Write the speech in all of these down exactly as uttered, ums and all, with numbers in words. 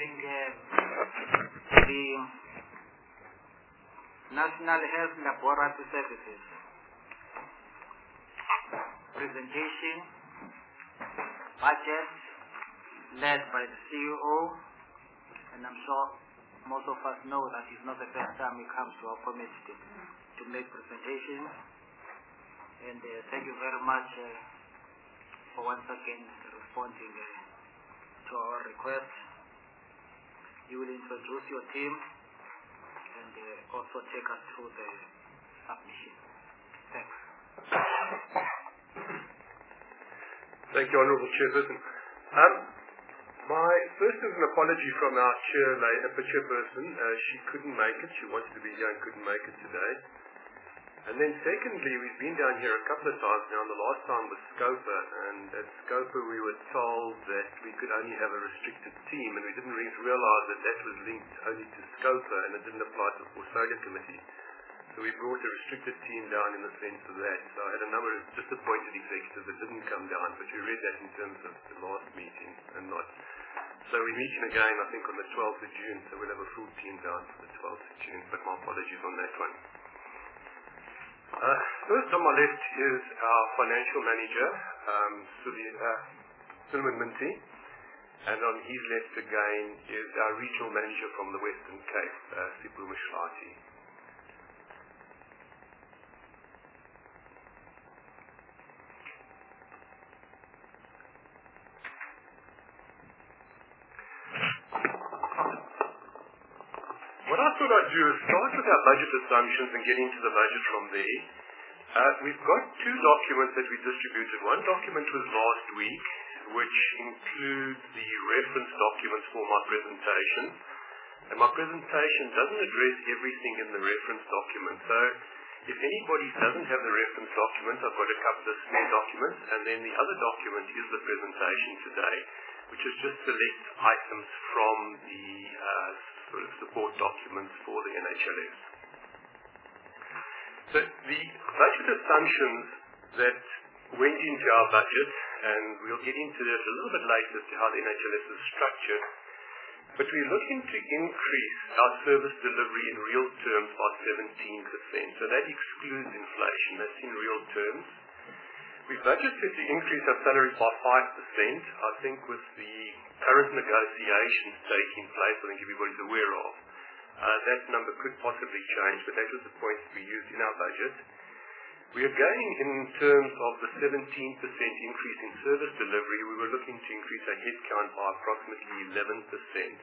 think uh, the National Health Laboratory Services presentation, budget, led by the C E O, and I'm sure most of us know that it's not the first time he comes to our committee to, to make presentations. And uh, thank you very much uh, for once again responding uh, to our request. You will introduce your team and uh, also take us through the submission. Thanks. Thank you, Honourable Chairperson. Um, my first is an apology from our chair, uh, chairperson. Uh, she couldn't make it. She wanted to be here and couldn't make it today. And then secondly, we've been down here a couple of times now, and the last time was SCOPA, and at SCOPA we were told that we could only have a restricted team, and we didn't really realise that that was linked only to SCOPA, and it didn't apply to the Portfolio Committee. So we brought a restricted team down in the sense of that. So I had a number of disappointed executives that didn't come down, but we read that in terms of the last meeting and not. So we're meeting again, I think, on the twelfth of June, so we'll have a full team down for the twelfth of June, but my apologies on that one. Uh, first on my left is our financial manager, um, Suleiman Minty, and on his left again is our regional manager from the Western Cape, uh, Sipho Mshlati. What I thought I'd do is start with our budget assumptions and get into the budget from there. Uh, we've got two documents that we distributed. One document was last week, which includes the reference documents for my presentation. And my presentation doesn't address everything in the reference document. So if anybody doesn't have the reference document, I've got a couple of spare documents. And then the other document is the presentation today, which is just select items from the uh, sort of support documents for the N H L S. So the budget assumptions that went into our budget, and we'll get into that a little bit later as to how the N H L S is structured, but we're looking to increase our service delivery in real terms by seventeen percent. So that excludes inflation. That's in real terms. We budgeted to increase our salaries by five percent. I think with the current negotiations taking place, I think everybody's aware of, uh, that number could possibly change, but that was the point we used in our budget. We are going in terms of the seventeen percent increase in service delivery. We were looking to increase our headcount by approximately eleven percent.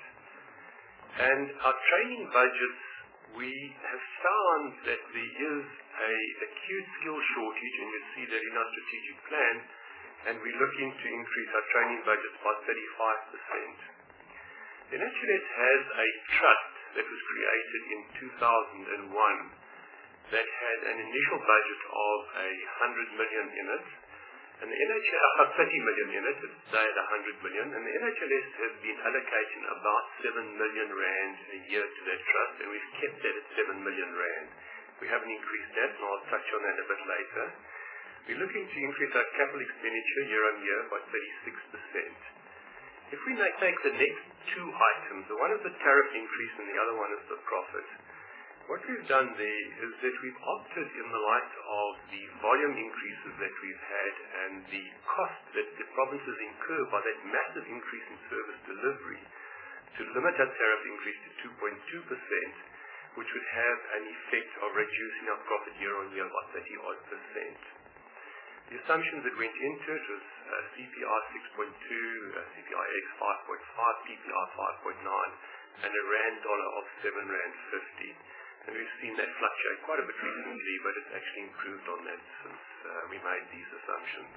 And our training budgets, we have found that there is a acute skill shortage, and you see that in our strategic plan, and we're looking to increase our training budgets by thirty-five percent. The N H L S has a trust that was created in two thousand one that had an initial budget of a hundred million in it, and the N H L S had thirty million in it. It's today at a hundred million, and the N H L S has been allocating about seven million rand a year to that trust, and we've kept that at seven million rand. We haven't increased that, and I'll touch on that a bit later. We're looking to increase our capital expenditure year on year by thirty-six percent. If we take the next two items, the one is the tariff increase and the other one is the profit. What we've done there is that we've opted, in the light of the volume increases that we've had and the cost that the provinces incur by that massive increase in service delivery, to limit our tariff increase to two point two percent, which would have an effect of reducing our profit year on year by thirty odd percent. The assumptions that went into it was uh, C P I six point two, uh, C P I X five point five, P P I five point nine, and a rand dollar of seven rand fifty. And we've seen that fluctuate quite a bit recently, but it's actually improved on that since uh, we made these assumptions.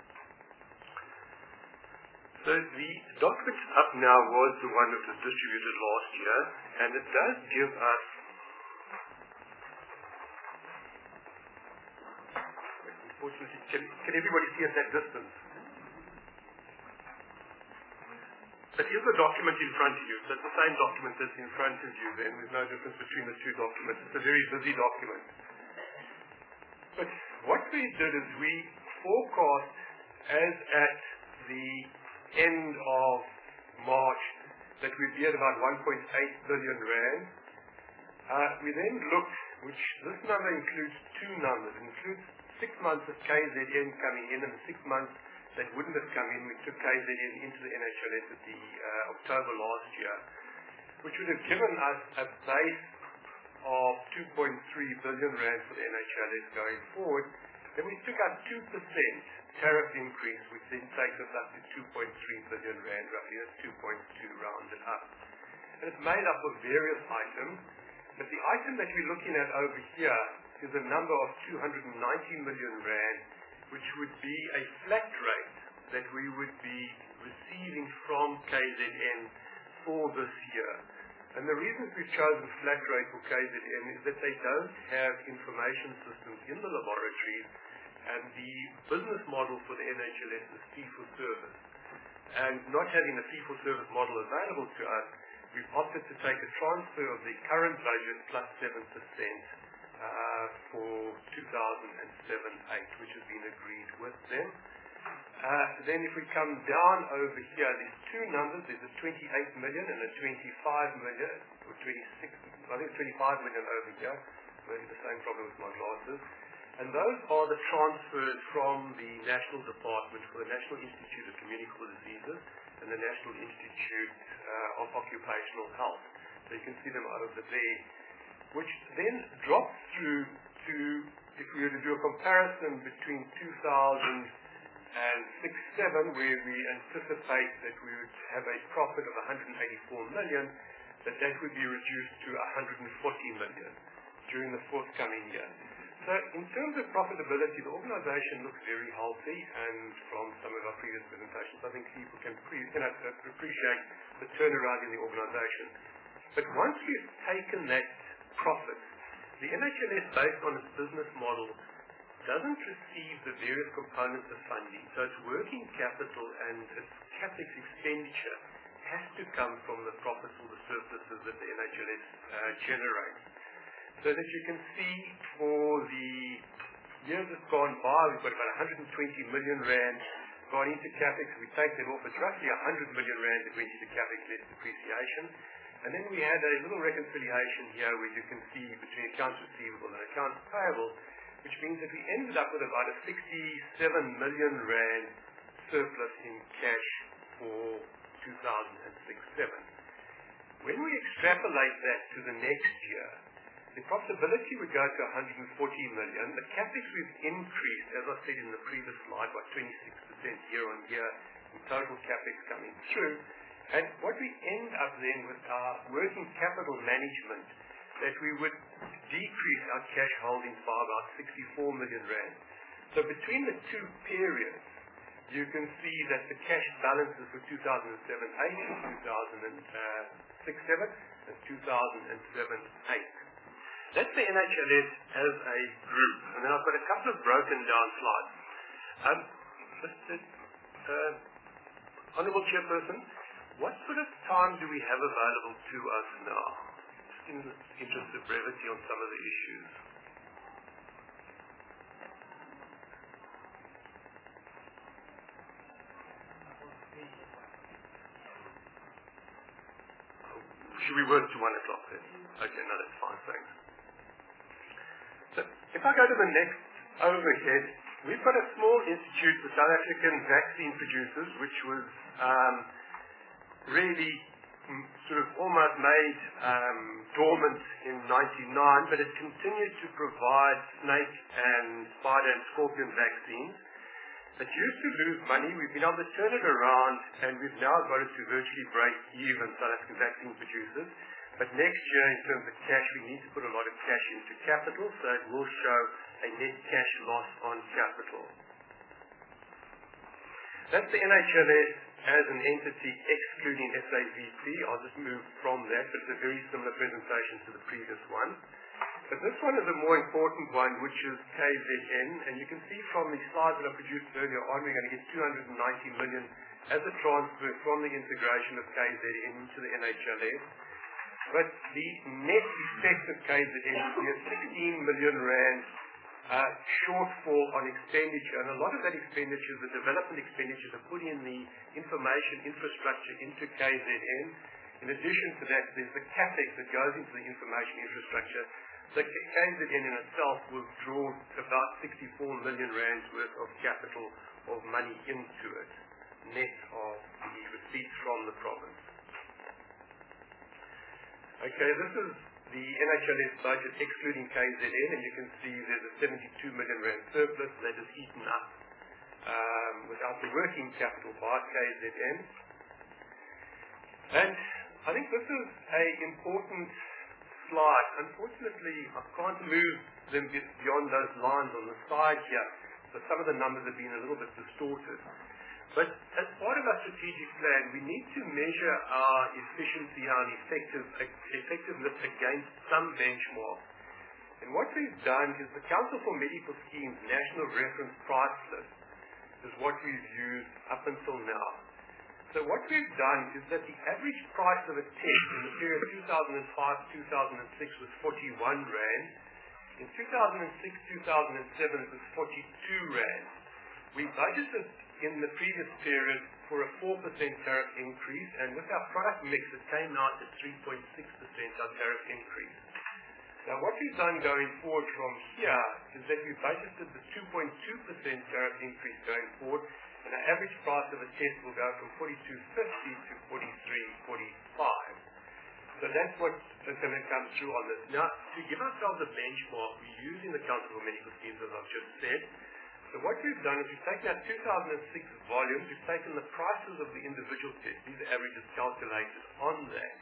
So the document up now was the one that was distributed last year, and it does give us unfortunately, can, can everybody see at that distance? But here's the document in front of you. So it's the same document that's in front of you. Then there's no difference between the two documents. It's a very busy document. But what we did is we forecast, as at the end of March that we'd be at about one point eight billion rand. Uh, we then looked, which this number includes two numbers. It includes six months of K Z N coming in, and the six months that wouldn't have come in, we took K Z N into the N H L S at the uh, October last year, which would have given us a base of two point three billion rand for the N H L S going forward. Then we took our two percent tariff increase, which then takes us up to two point three billion rand, roughly. That's two point two rounded up. And it's made up of various items, but the item that we're looking at over here is a number of two hundred ninety million rand, which would be a flat rate that we would be receiving from K Z N for this year. And the reason we've chosen flat rate for K Z N is that they don't have information systems in the laboratories, and the business model for the N H L S is fee for service. And not having a fee for service model available to us, we've opted to take a transfer of the current budget plus seven percent uh, for two thousand seven eight, which has been agreed with them. Uh, then if we come down over here, there's two numbers. There's a twenty-eight million and a twenty-five million, or twenty-six, I think twenty-five million over here. Maybe the same problem with my glasses. And those are the transfers from the National Department for the National Institute of Communicable Diseases and the National Institute uh, of Occupational Health. So you can see them over there, which then drops through to, if we were to do a comparison between two thousand and six seven, where we anticipate that we would have a profit of one hundred eighty-four million, that that would be reduced to one hundred forty million during the forthcoming year. So in terms of profitability, the organization looks very healthy, and from some of our previous presentations, I think people can pre you know, appreciate the turnaround in the organization. But once we've taken that profit, the N H L S, based on its business model, doesn't receive the various components of funding. So its working capital and its capex expenditure has to come from the profits or the surpluses that the N H L S uh, generates. So that you can see for the years that's gone by, we've got about one hundred twenty million rand gone into capex. We take that off, it's roughly one hundred million rand that went into capex less depreciation. And then we had a little reconciliation here where you can see between accounts receivable and accounts payable, which means that we ended up with about a sixty-seven million rand surplus in cash for two thousand six seven. When we extrapolate that to the next year, the profitability would go to one hundred forty million. The capex we've increased, as I said in the previous slide, by twenty-six percent year on year in total capex coming through. And what we end up then with our working capital management, that we would decrease our cash holdings by about sixty-four million rand. So between the two periods, you can see that the cash balances for two thousand seven eight, two thousand six seven, and two thousand seven eight. That's the N H L S as a group. And then I've got a couple of broken down slides. Um, Mister Uh, Honourable Chairperson, what sort of time do we have available to us now? Just in the interest of brevity on some of the issues. Should we work to one o'clock then? Okay, no, that's fine, thanks. So if I go to the next overhead, we've got a small institute for South African vaccine producers, which was um, really mm, sort of almost made um, dormant in ninety-nine, but it continued to provide snake and spider and scorpion vaccines. It used to lose money. We've been able to turn it around, and we've now got it to virtually break even, South African vaccine producers. But next year, in terms of cash, we need to put a lot of cash into capital, so it will show a net cash loss on capital. That's the N H L S as an entity excluding S A V P. I'll just move from that, but it's a very similar presentation to the previous one. But this one is a more important one, which is K Z N, and you can see from the slides that I produced earlier on, we're going to get two hundred ninety million as a transfer from the integration of K Z N into the N H L S. But the net effect of K Z N will be a sixteen million rand uh, shortfall on expenditure, and a lot of that expenditure, the development expenditure to put in the information infrastructure into K Z N, In addition to that, there's the CapEx that goes into the information infrastructure. So K Z N in itself will draw about sixty-four million rands worth of capital of money into it, net of the receipts from the province. Okay, this is the N H L S budget excluding K Z N, and you can see there's a seventy-two million rand surplus that is eaten up um, without the working capital by K Z N. And I think this is an important slide. Unfortunately, I can't move them beyond those lines on the side here, so some of the numbers have been a little bit distorted. But as part of our strategic plan, we need to measure our efficiency, our effective, effectiveness against some benchmarks. And what we've done is the Council for Medical Schemes National Reference Price List is what we've used up until now. So what we've done is that the average price of a test in the period two thousand five to two thousand six was forty-one rand. In two thousand six to two thousand seven it was forty-two rand. We budgeted in the previous period for a four percent tariff increase, and with our product mix it came out at three point six percent our tariff increase. Now what we've done going forward from here is that we budgeted the two point two percent tariff increase going forward, and our average price of a test will go from forty-two fifty to forty-three forty-five. So that's what is going to come through on this. Now, to give ourselves a benchmark, we're using the Council for Medical Schemes, as I've just said. So what we've done is we've taken our two thousand six volumes, we've taken the prices of the individual tests, these are averages calculated on that.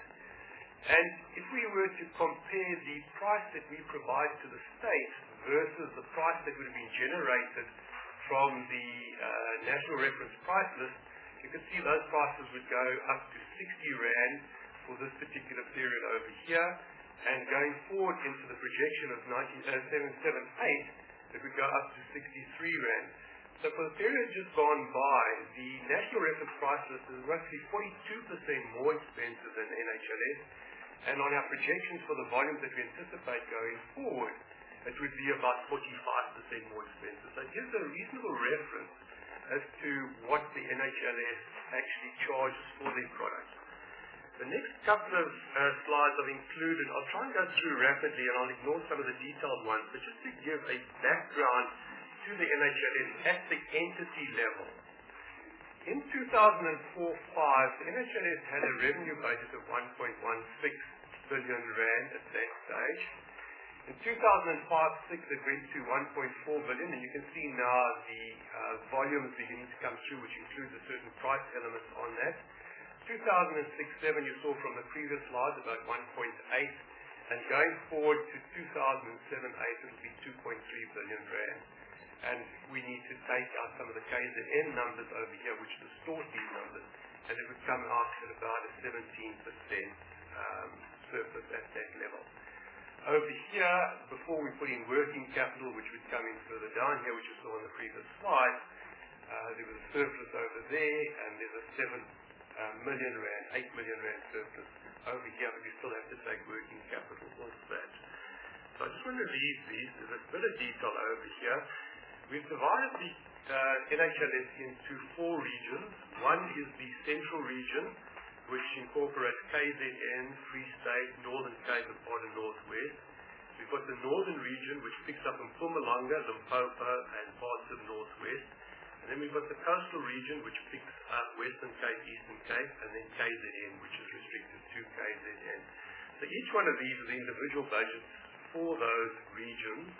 And if we were to compare the price that we provide to the state versus the price that would have been generated from the uh, National Reference Price List, you can see those prices would go up to sixty rand for this particular period over here, and going forward into the projection of seven seventy-eight, it would go up to sixty-three rand. So for the period just gone by, the National Reference Price List is roughly forty-two percent more expensive than N H L S, and on our projections for the volumes that we anticipate going forward, it would be about forty-five percent more expensive. So it gives a reasonable reference as to what the N H L S actually charges for their products. The next couple of uh, slides I've included, I'll try and go through rapidly and I'll ignore some of the detailed ones, but just to give a background to the N H L S at the entity level. In two thousand four to five, the N H L S had a revenue budget of one point one six billion rand at that stage. In two thousand five to six, it went to one point four billion, and you can see now the uh, volumes beginning to come through, which includes a certain price element on that. two thousand six to seven, you saw from the previous slides, about one point eight, and going forward to two thousand seven to eight, it will be two point three billion rand. And we need to take out some of the K Z N numbers over here, which distort these numbers, and it would come out at about a seventeen percent um, surplus at that level. Over here, before we put in working capital, which would come in further down here, which you saw on the previous slide, uh, there was a surplus over there, and there's a seven uh, million rand, eight million rand surplus over here, but we still have to take working capital off that. So I just want to leave these. There's a bit of detail over here. We've divided the uh, N H L S into four regions. One is the central region, which incorporates K Z N, Free State, Northern Cape, and part of Northwest. We've got the northern region, which picks up Mpumalanga, Limpopo, and parts of Northwest. And then we've got the coastal region, which picks up Western Cape, Eastern Cape, and then K Z N, which is restricted to K Z N. So each one of these is the individual budgets for those regions.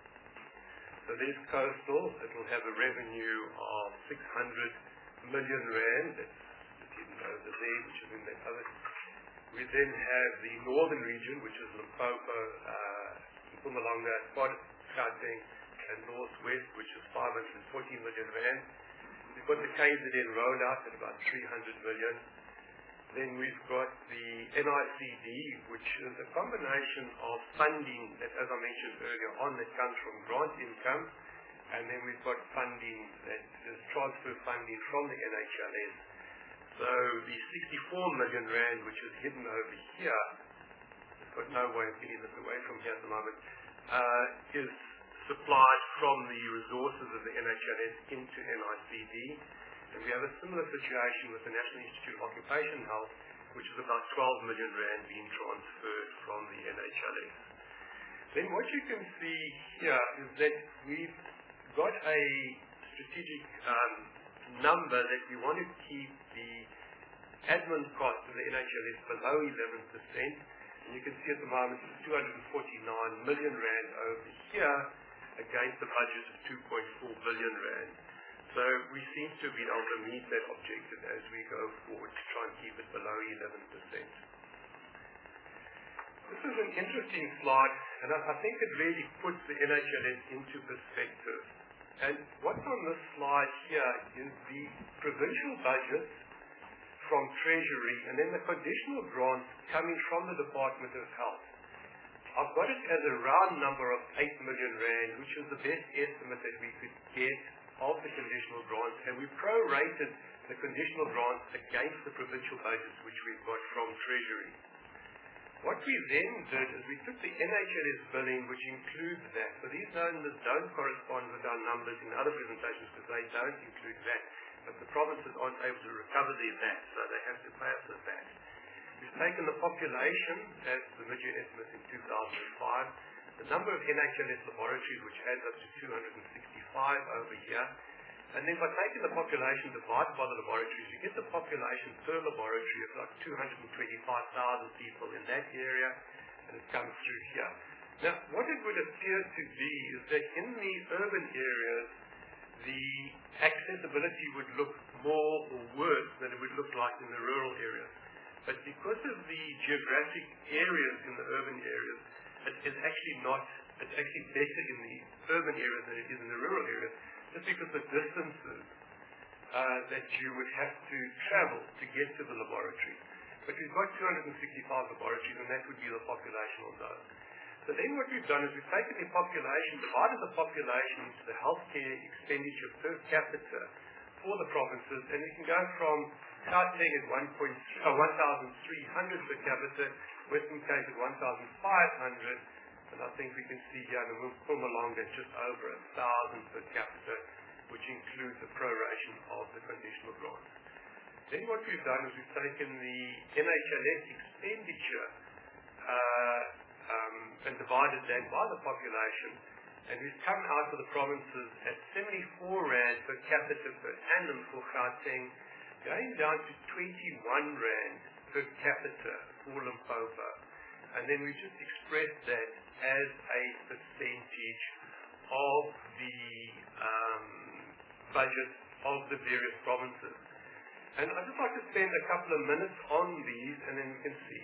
So there's coastal. It will have a revenue of six hundred million rand. That's over there, which is in that other. We then have the northern region, which is Limpopo, uh, Mpumalanga, Gauteng, and Northwest, which is five hundred forty million rand. We've got the K Z N rollout at about three hundred million. Then we've got the N I C D, which is a combination of funding that, as I mentioned earlier on, that comes from grant income, and then we've got funding that is transfer funding from the N H L S. So the sixty-four million rand, which is hidden over here, I've got no way of getting this away from here at the moment, uh, is supplied from the resources of the N H L S into N I C D. And we have a similar situation with the National Institute of Occupational Health, which is about twelve million rand being transferred from the N H L S. Then what you can see here is that we've got a strategic um, number that we want to keep the admin cost of the N H L S below eleven percent. And you can see at the moment it's two hundred forty-nine million rand over here against the budget of two point four billion rand. So we seem to be able to meet that objective as we go forward to try and keep it below eleven percent. This is an interesting slide, and I, I think it really puts the N H L S into perspective. And what's on this slide here is the provincial budgets from Treasury, and then the conditional grants coming from the Department of Health. I've got it as a round number of eight million rand, which is the best estimate that we could get of the conditional grants, and we prorated the conditional grants against the provincial budgets which we've got from Treasury. What we then did is we took the N H L S billing, which includes that. So these numbers don't correspond with our numbers in other presentations because they don't include that. But the provinces aren't able to recover their V A T, so they have to pay us the V A T. We've taken the population as the mid-year estimate in two thousand five, the number of N H L S laboratories, which adds up to two hundred sixty-five over here, and then by taking the population divided by the laboratories, you get the population per laboratory of like two hundred twenty-five thousand people in that area, and it comes through here. Now, what it would appear to be is that in the urban areas, the accessibility would look more or worse than it would look like in the rural areas. But because of the geographic areas in the urban areas, it is actually not, it's actually better in the urban areas than it is in the rural areas, just because the distances uh, that you would have to travel to get to the laboratory. But we've got two hundred sixty-five laboratories, and that would be the population on those. So then what we've done is we've taken the population, divided the population into the healthcare expenditure per capita for the provinces, and we can go from Gauteng at one thousand three hundred per capita, Western Cape at one thousand five hundred, and I think we can see here in Mpumalanga just over one thousand per capita, which includes the proration of the conditional grants. Then what we've done is we've taken the N H L S expenditure uh, um, and divided that by the population, and we've come out for the provinces at seventy-four rand per capita per annum for Gauteng, going down to twenty-one rand per capita for Limpopo. And then we just expressed that as a percentage of the um, budget of the various provinces. And I'd just like to spend a couple of minutes on these, and then we can see.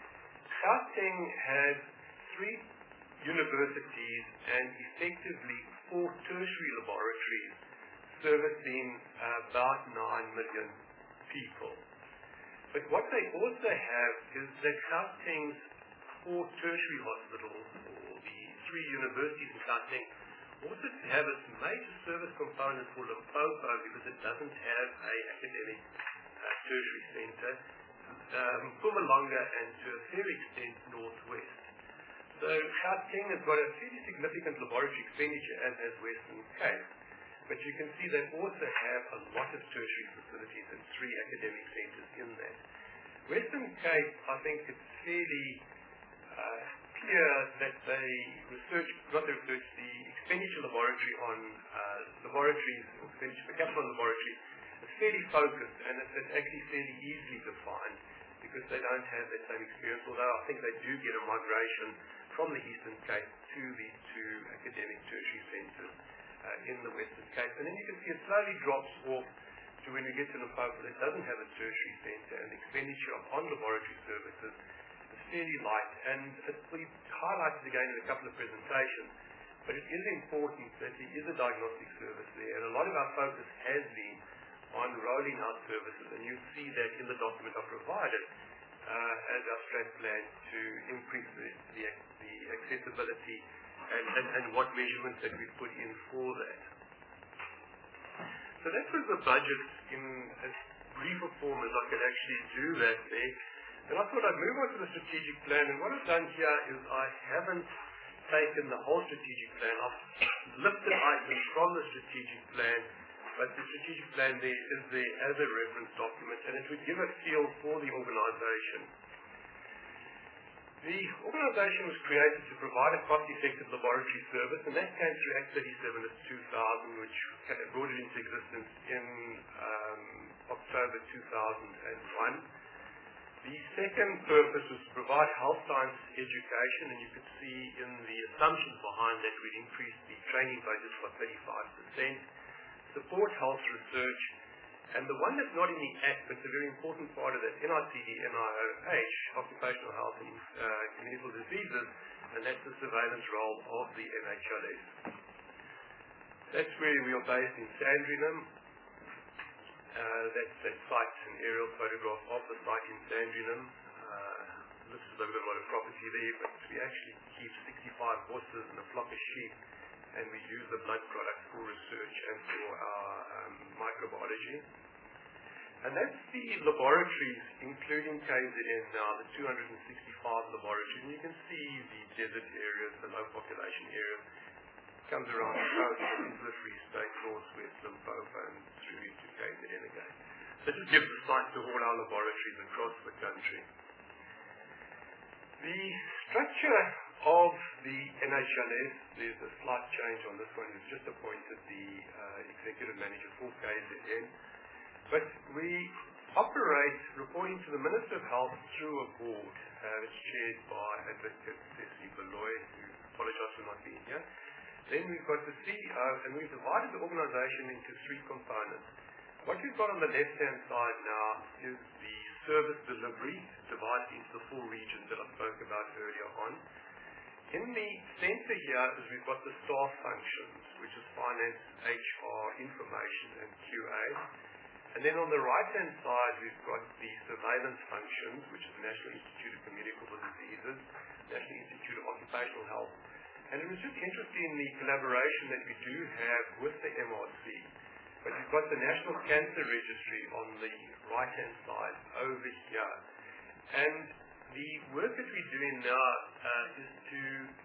Gauteng has three universities and effectively four tertiary laboratories servicing uh, about nine million people. But what they also have is that Gauteng's four tertiary hospitals, or the three universities in Gauteng, also have a major service component for Limpopo because it doesn't have a academic uh, tertiary centre, um, Mpumalanga, and to a fair extent Northwest. So Gauteng has got a fairly significant laboratory expenditure, as has Western Cape. But you can see they also have a lot of tertiary facilities and three academic centres in that. Western Cape, I think it's fairly uh, clear that they research, not the research, the expenditure laboratory on uh, laboratories, or expenditure per capita on laboratories, is fairly focused, and it's, it's actually fairly easily defined because they don't have that same experience, although I think they do get a migration from the Eastern Cape to these two academic tertiary centres uh, in the Western Cape. And then you can see it slowly drops off to when we get to Limpopo that doesn't have a tertiary centre, and the expenditure on laboratory services is fairly light. And it, we've highlighted again in a couple of presentations, but it is important that there is a diagnostic service there, and a lot of our focus has been on rolling out services, and you'll see that in the document I've provided uh, as our strat plan to increase the, the, the accessibility and, and, and what measurements that we've put in for that. So that was the budget in as brief a form as I could actually do that there. And I thought I'd move on to the strategic plan, and what I've done here is I haven't taken the whole strategic plan. I've lifted items from the strategic plan but the strategic plan there is there as a reference document, and it would give a feel for the organization. The organization was created to provide a cost-effective laboratory service, and that came through Act thirty-seven of two thousand, which brought it into existence in um, October two thousand one. The second purpose was to provide health science education, and you could see in the assumptions behind that we'd increase the training budget by thirty-five percent, support health research, and the one that's not in the Act, but it's a very important part of that, N I C D N I O H, Occupational Health and uh, Communicable Diseases, and that's the surveillance role of the N H L S. That's where we are based in Sandringham. Uh, that's that site, an aerial photograph of the site in Sandringham. Uh, this is a little bit of property there, but we actually keep sixty-five horses and a flock of sheep, and we use the blood product for research and for our um, microbiology. And that's the laboratories, including K Z N now, the two hundred sixty-five laboratories. And you can see the desert areas, the low population areas, comes around the coast, into the Free State, North West, Limpopo, and through into K Z N again. So this gives the site to all our laboratories across the country. The structure of the N H L S, there's a slight change on this one. We've just appointed the uh, executive manager for K Z N. But we operate reporting to the Minister of Health through a board. Uh, it's chaired by Advocate Cecily Beloy, who apologize for not being here. Then we've got the C E O, and we've divided the organization into three components. What we've got on the left-hand side now is the service delivery, divided into the four regions that I spoke about earlier on. In the center here is we've got the staff functions, which is finance, H R, information, and Q A. And then on the right-hand side, we've got the surveillance functions, which is the National Institute of Communicable Diseases, National Institute of Occupational Health. And it was just interesting the collaboration that we do have with the M R C. But we've got the National Cancer Registry on the right-hand side over here. And the work that we're doing now uh, is to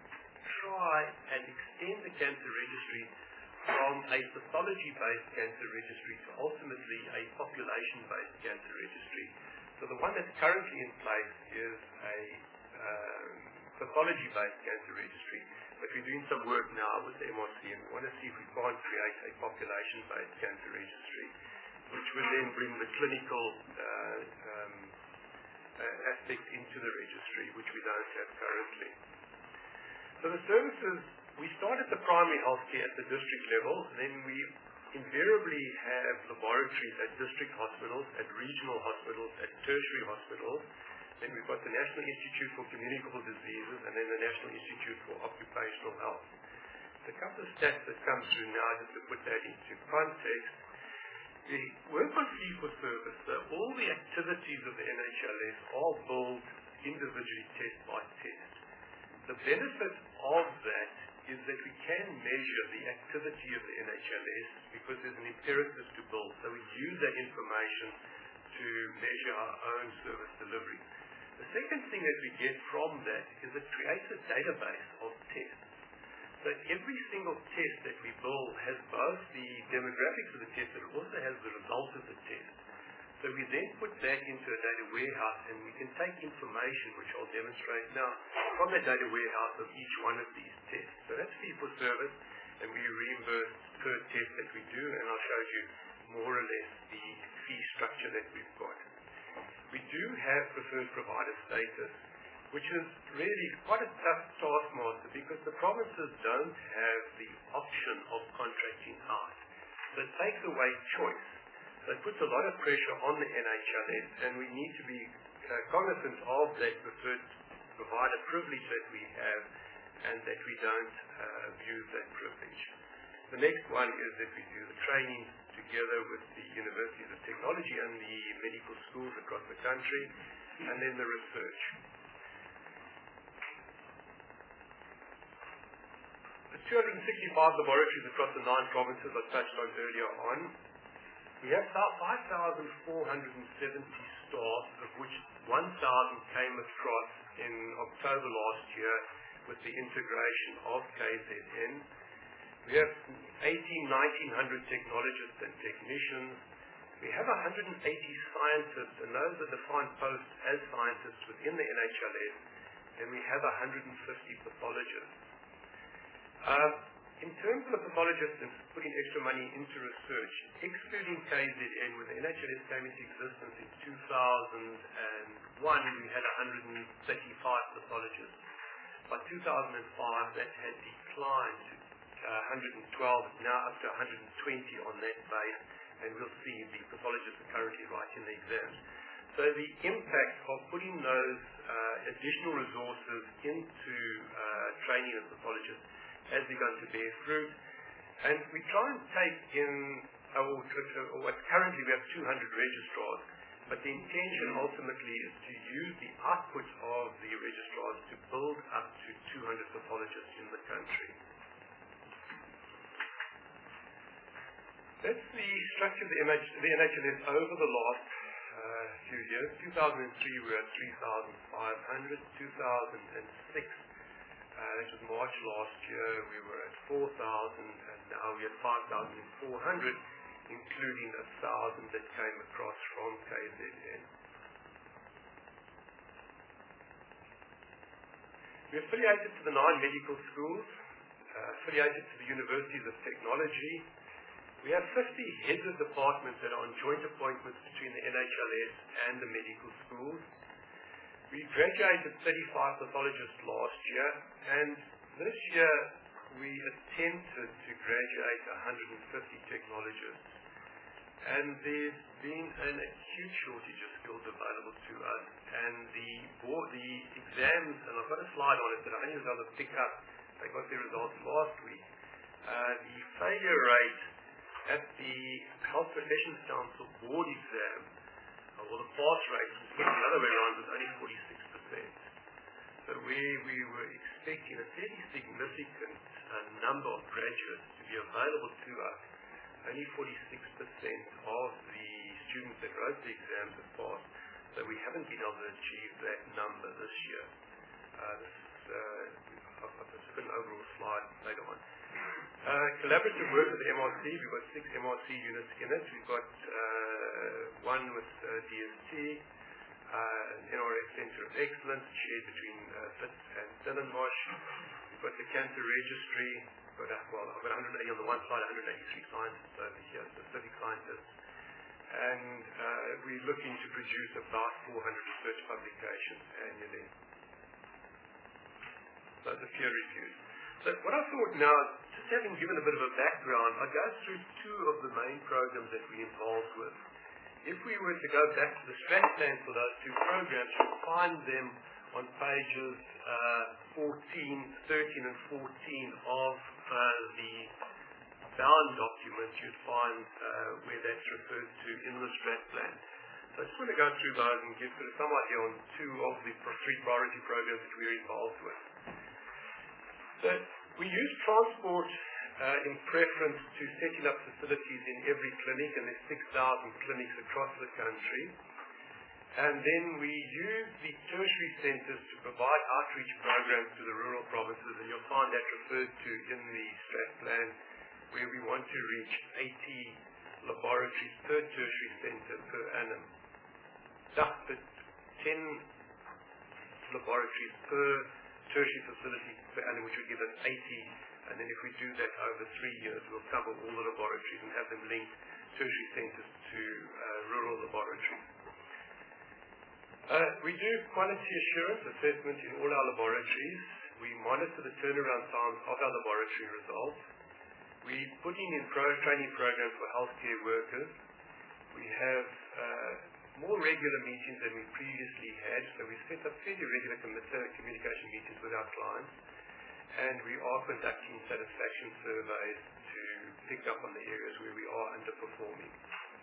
try and extend the cancer registry from a pathology-based cancer registry to ultimately a population-based cancer registry. So the one that's currently in place is a um, pathology-based cancer registry, but we're doing some work now with the M R C, and we want to see if we can't create a population-based cancer registry, which will then bring the clinical uh, um, uh, aspect into the registry, which we don't have currently. So the services, we start at the primary healthcare at the district level, then we invariably have laboratories at district hospitals, at regional hospitals, at tertiary hospitals. Then we've got the National Institute for Communicable Diseases, and then the National Institute for Occupational Health. A couple of stats that come through now, just to put that into context. The work on fee for service, so all the activities of the N H L S are billed individually test by test. The benefit of that is that we can measure the activity of the N H L S because there's an imperative to bill. So we use that information to measure our own service delivery. The second thing that we get from that is it creates a database of tests. So every single test that we bill has both the demographics of the test, but it also has the results of the test. So we then put that into a data warehouse, and we can take information, which I'll demonstrate now, from the data warehouse of each one of these tests. So that's fee for service, and we reimburse per test that we do, and I'll show you more or less the fee structure that we've got. We do have preferred provider status, which is really quite a tough taskmaster because the provinces don't have the option of contracting out. So it takes away choice. So it puts a lot of pressure on the N H L S, and we need to be uh, cognizant of that preferred provider privilege that we have, and that we don't uh, abuse that privilege. The next one is that we do the training together with the Universities of Technology and the medical schools across the country, and then the research. The two hundred sixty-five laboratories across the nine provinces I touched on earlier on. We have about five thousand four hundred seventy staff, of which one thousand came across in October last year with the integration of K Z N. We have eighteen, nineteen hundred technologists and technicians. We have one hundred eighty scientists, and those are defined posts as scientists within the N H L S, and we have one hundred fifty pathologists. Uh, in terms of the pathologists and putting extra money into research, excluding K Z N, when the N H L S came into existence in two thousand one, we had one hundred thirty-five pathologists. By two thousand five, that had declined to uh, one hundred twelve, now up to one hundred twenty on that base, and we'll see the pathologists are currently writing the exams. So the impact of putting those uh, additional resources into uh, training of pathologists has begun to bear fruit. And we try and take in, uh, or, or what currently we have two hundred registrars, but the intention ultimately is to use the output of the registrars to build up to two hundred pathologists in the country. That's the structure of the, M H, the N H L S over the last uh, few years. two thousand three we were at three thousand five hundred. two thousand six, uh, that was March last year, we were at four thousand, and now we're at five thousand four hundred, including one thousand that came across from K Z N. We're affiliated to the nine medical schools, uh, affiliated to the universities of technology. We have fifty heads of departments that are on joint appointments between the N H L S and the medical schools. We graduated thirty-five pathologists last year, and this year we attempted to graduate one hundred fifty technologists. And there's been an acute shortage of skills available to us, and the board, the exams, and I've got a slide on it that I only was able to pick up, they got their results last week. Uh, the failure rate at the Health Professions Council board exam, uh, well, the pass rate, the other way around, was only forty-six percent. So where we were expecting a fairly significant uh, number of graduates to be available to us, only forty-six percent of the students that wrote the exams have passed. So we haven't been able to achieve that number this year. Uh, this is, uh, I've got an overall slide later on. Uh, collaborative work with the M R C, we've got six M R C units in it. We've got uh, one with uh, D S T, uh, N R X Centre of Excellence, shared between uh, F I T S and Stellenbosch. We've got the Cancer Registry. We've got, uh, well, I've got one hundred eighty on the one side, one hundred eighty-three scientists over here, specific scientists. And uh, we're looking to produce about four hundred research publications annually. Those are peer reviews. So what I thought now, just having given a bit of a background, I'll go through two of the main programs that we're involved with. If we were to go back to the strat plan for those two programs, you'll find them on pages uh, fourteen, thirteen and fourteen of uh, the bound document. You'd find uh, where that's referred to in the strat plan. So I just want to go through those and give sort of some idea on two of the three priority programs that we're involved with. So we use transport uh, in preference to setting up facilities in every clinic, and there's six thousand clinics across the country. And then we use the tertiary centres to provide outreach programs to the rural provinces, and you'll find that referred to in the strat plan, where we want to reach eighty laboratories per tertiary centre per annum. That's ten laboratories per tertiary facility per annum, which would give us eighty, and then if we do that over three years, we'll cover all the laboratories and have them linked tertiary centres to uh, rural laboratories. Uh, we do quality assurance assessment in all our laboratories. We monitor the turnaround times of our laboratory results. We're putting in pro training programs for healthcare workers. We have uh, more regular meetings than we previously had, so we set up fairly regular communication meetings with our clients, and we are conducting satisfaction surveys to pick up on the areas where we are underperforming.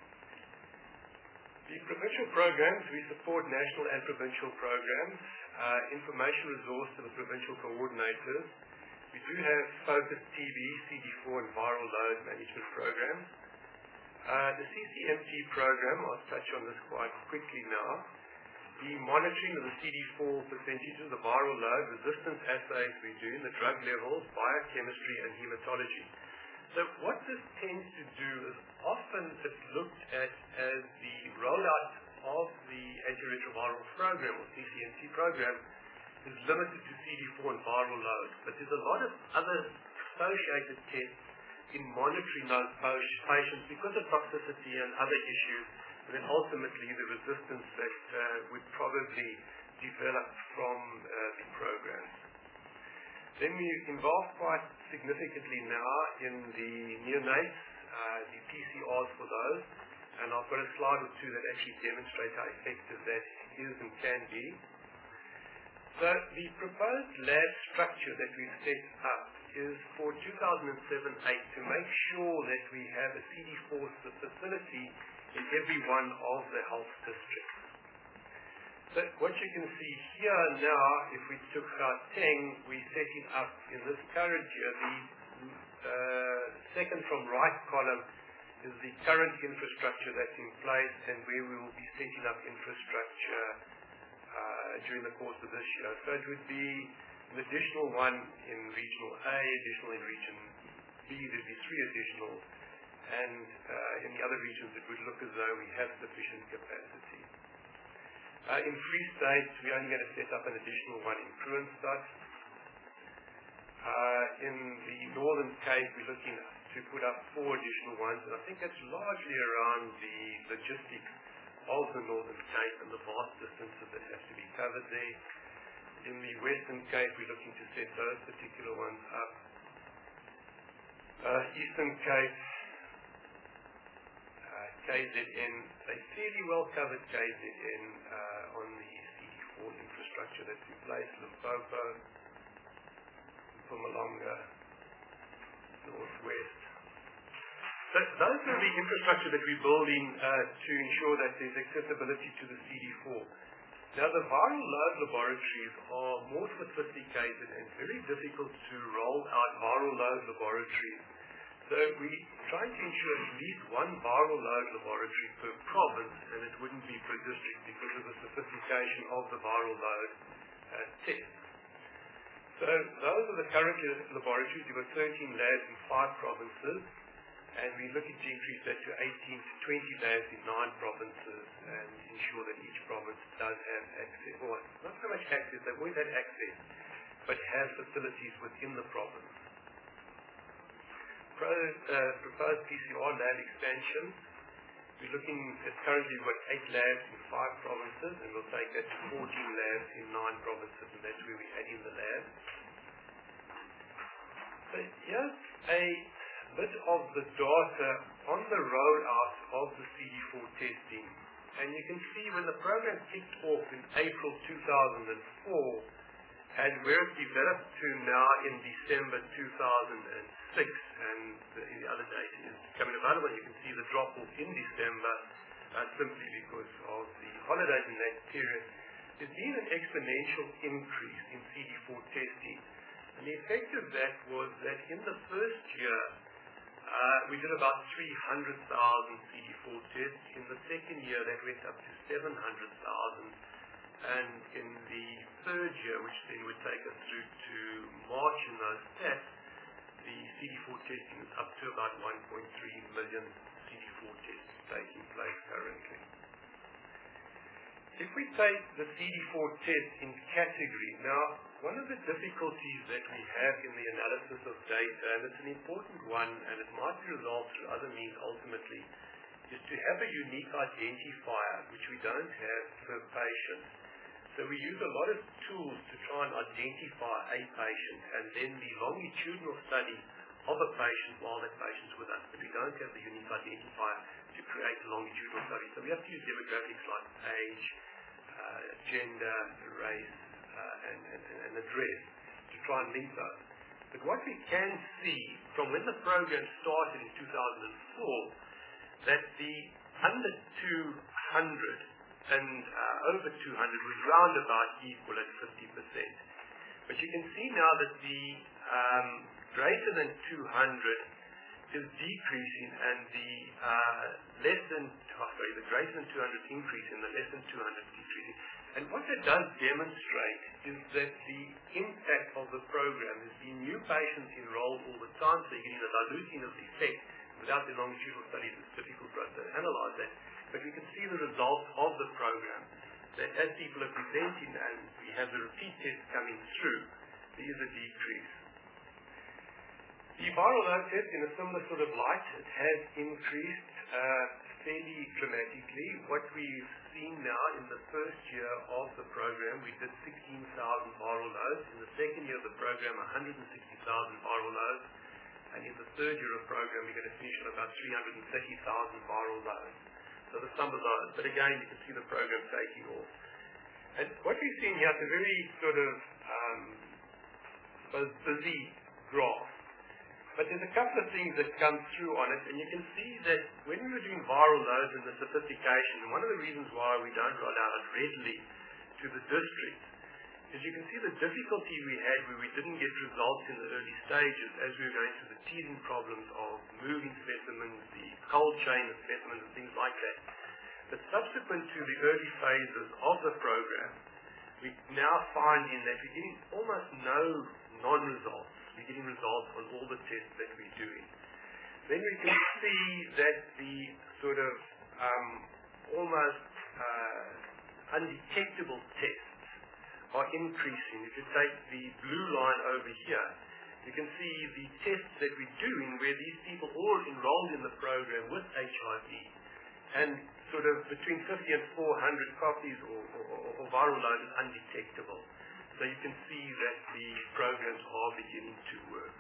The provincial programs, we support national and provincial programs, uh, information resource to the provincial coordinators. We do have focused T B, C D four and viral load management programs. Uh, the C C M T program, I'll touch on this quite quickly now. The monitoring of the C D four percentages, the viral load, resistance assays we do, the drug levels, biochemistry and hematology. So what this tends to do is often it's looked at as the rollout of the antiretroviral program or C C N T program is limited to C D four and viral load. But there's a lot of other associated tests in monitoring those patients because of toxicity and other issues, and then ultimately the resistance that uh, would probably develop from uh, the programs. Then we involved quite significantly now in the neonates, uh, the P C Rs for those, and I've got a slide or two that actually demonstrate how effective that is and can be. So the proposed lab structure that we've set up is for two thousand seven eight to make sure that we have a C D four facility in every one of the health districts. So what you can see here now, if we took Gauteng, we're setting up in this current year, the uh, second from right column is the current infrastructure that's in place and where we will be setting up infrastructure uh, during the course of this year. So it would be an additional one in regional A, additional in region B, there'd be three additional, and uh, in the other regions it would look as though we have sufficient capacity. Uh, in Free State, we're only going to set up an additional one in Kroonstad. Uh, in the Northern Cape, we're looking to put up four additional ones, and I think that's largely around the logistics of the Northern Cape and the vast distances that have to be covered there. In the Western Cape, we're looking to set those particular ones up. Uh, Eastern Cape, uh, K Z N, they fairly well covered K Z N uh, on the C D four infrastructure that's in place, Limpopo, Mpumalanga, Northwest. So those are the infrastructure that we're building uh, to ensure that there's accessibility to the C D four. Now, the viral load laboratories are more sophisticated and very difficult to roll out viral load laboratories. So we're trying to ensure at least one viral load laboratory per province, and it wouldn't be per district because of the sophistication of the viral load uh, test. So those are the current laboratories. We've got thirteen labs in five provinces, and we're looking to increase that to eighteen to twenty labs in nine provinces and ensure that each province does have access, or not so much access, they always had access, but have facilities within the province. Pro, uh, proposed P C R lab expansion. We're looking at currently we've got eight labs in five provinces, and we'll take that to fourteen labs in nine provinces, and that's where we add in the labs. So here's a bit of the data on the rollout of the C D four testing. And you can see when the program kicked off in April two thousand four, and where it developed to now in December two thousand six, and the, the other data is becoming available. You can see the drop-off in December uh, simply because of the holidays in that period. There's been an exponential increase in C D four testing. And the effect of that was that in the first year, uh, we did about three hundred thousand C D four tests. In the second year, that went up to seven hundred thousand. And in the third year, which then would take us through to March in those tests, the C D four testing is up to about one point three million C D four tests taking place currently. If we take the C D four test in category, now one of the difficulties that we have in the analysis of data, and it's an important one, and it might be resolved through other means ultimately, is to have a unique identifier, which we don't have per patient. So we use a lot of tools to try and identify a patient, and then the longitudinal study of a patient while that patient's with us, but we don't have the unique identifier to create a longitudinal study. So we have to use demographics like age, uh, gender, race, uh, and, and, and address to try and link those. But what we can see from when the program started in two thousand four, that the under two hundred and uh, over two hundred was round about equal at fifty percent. But you can see now that the um, greater than two hundred is decreasing, and the uh, less than, oh, sorry, the greater than two hundred increasing, the less than two hundred decreasing. And what that does demonstrate is that the impact of the program has been new patients enrolled all the time, so you're getting a diluting of the effect. Without the longitudinal studies, it's difficult for us to analyze that. But we can see the results of the program, that as people are presenting and we have the repeat tests coming through, there is a decrease. The viral load test, in a similar sort of light, it has increased uh, fairly dramatically. What we've seen now in the first year of the program, we did sixteen thousand viral loads. In the second year of the program, one hundred sixty thousand viral loads. And in the third year of the program, we're going to finish at about three hundred thirty thousand viral loads. So the sum of those. But again, you can see the program taking off. And what we're seeing here is a very sort of um, busy graph. But there's a couple of things that come through on it, and you can see that when we were doing viral loads and the sophistication, one of the reasons why we don't roll out it readily to the district is you can see the difficulty we had where we didn't get results in the early stages as we were going through the teething problems of moving specimens, the cold chain of specimens and things like that. But subsequent to the early phases of the program, we now find in that we're getting almost no non-results. We're getting results on all the tests that we're doing. Then we can see that the sort of um, almost uh, undetectable tests are increasing. If you take the blue line over here, you can see the tests that we're doing where these people all enrolled in the program with H I V and sort of between fifty and four hundred copies or, or, or viral load is undetectable. So you can see that the programs are beginning to work.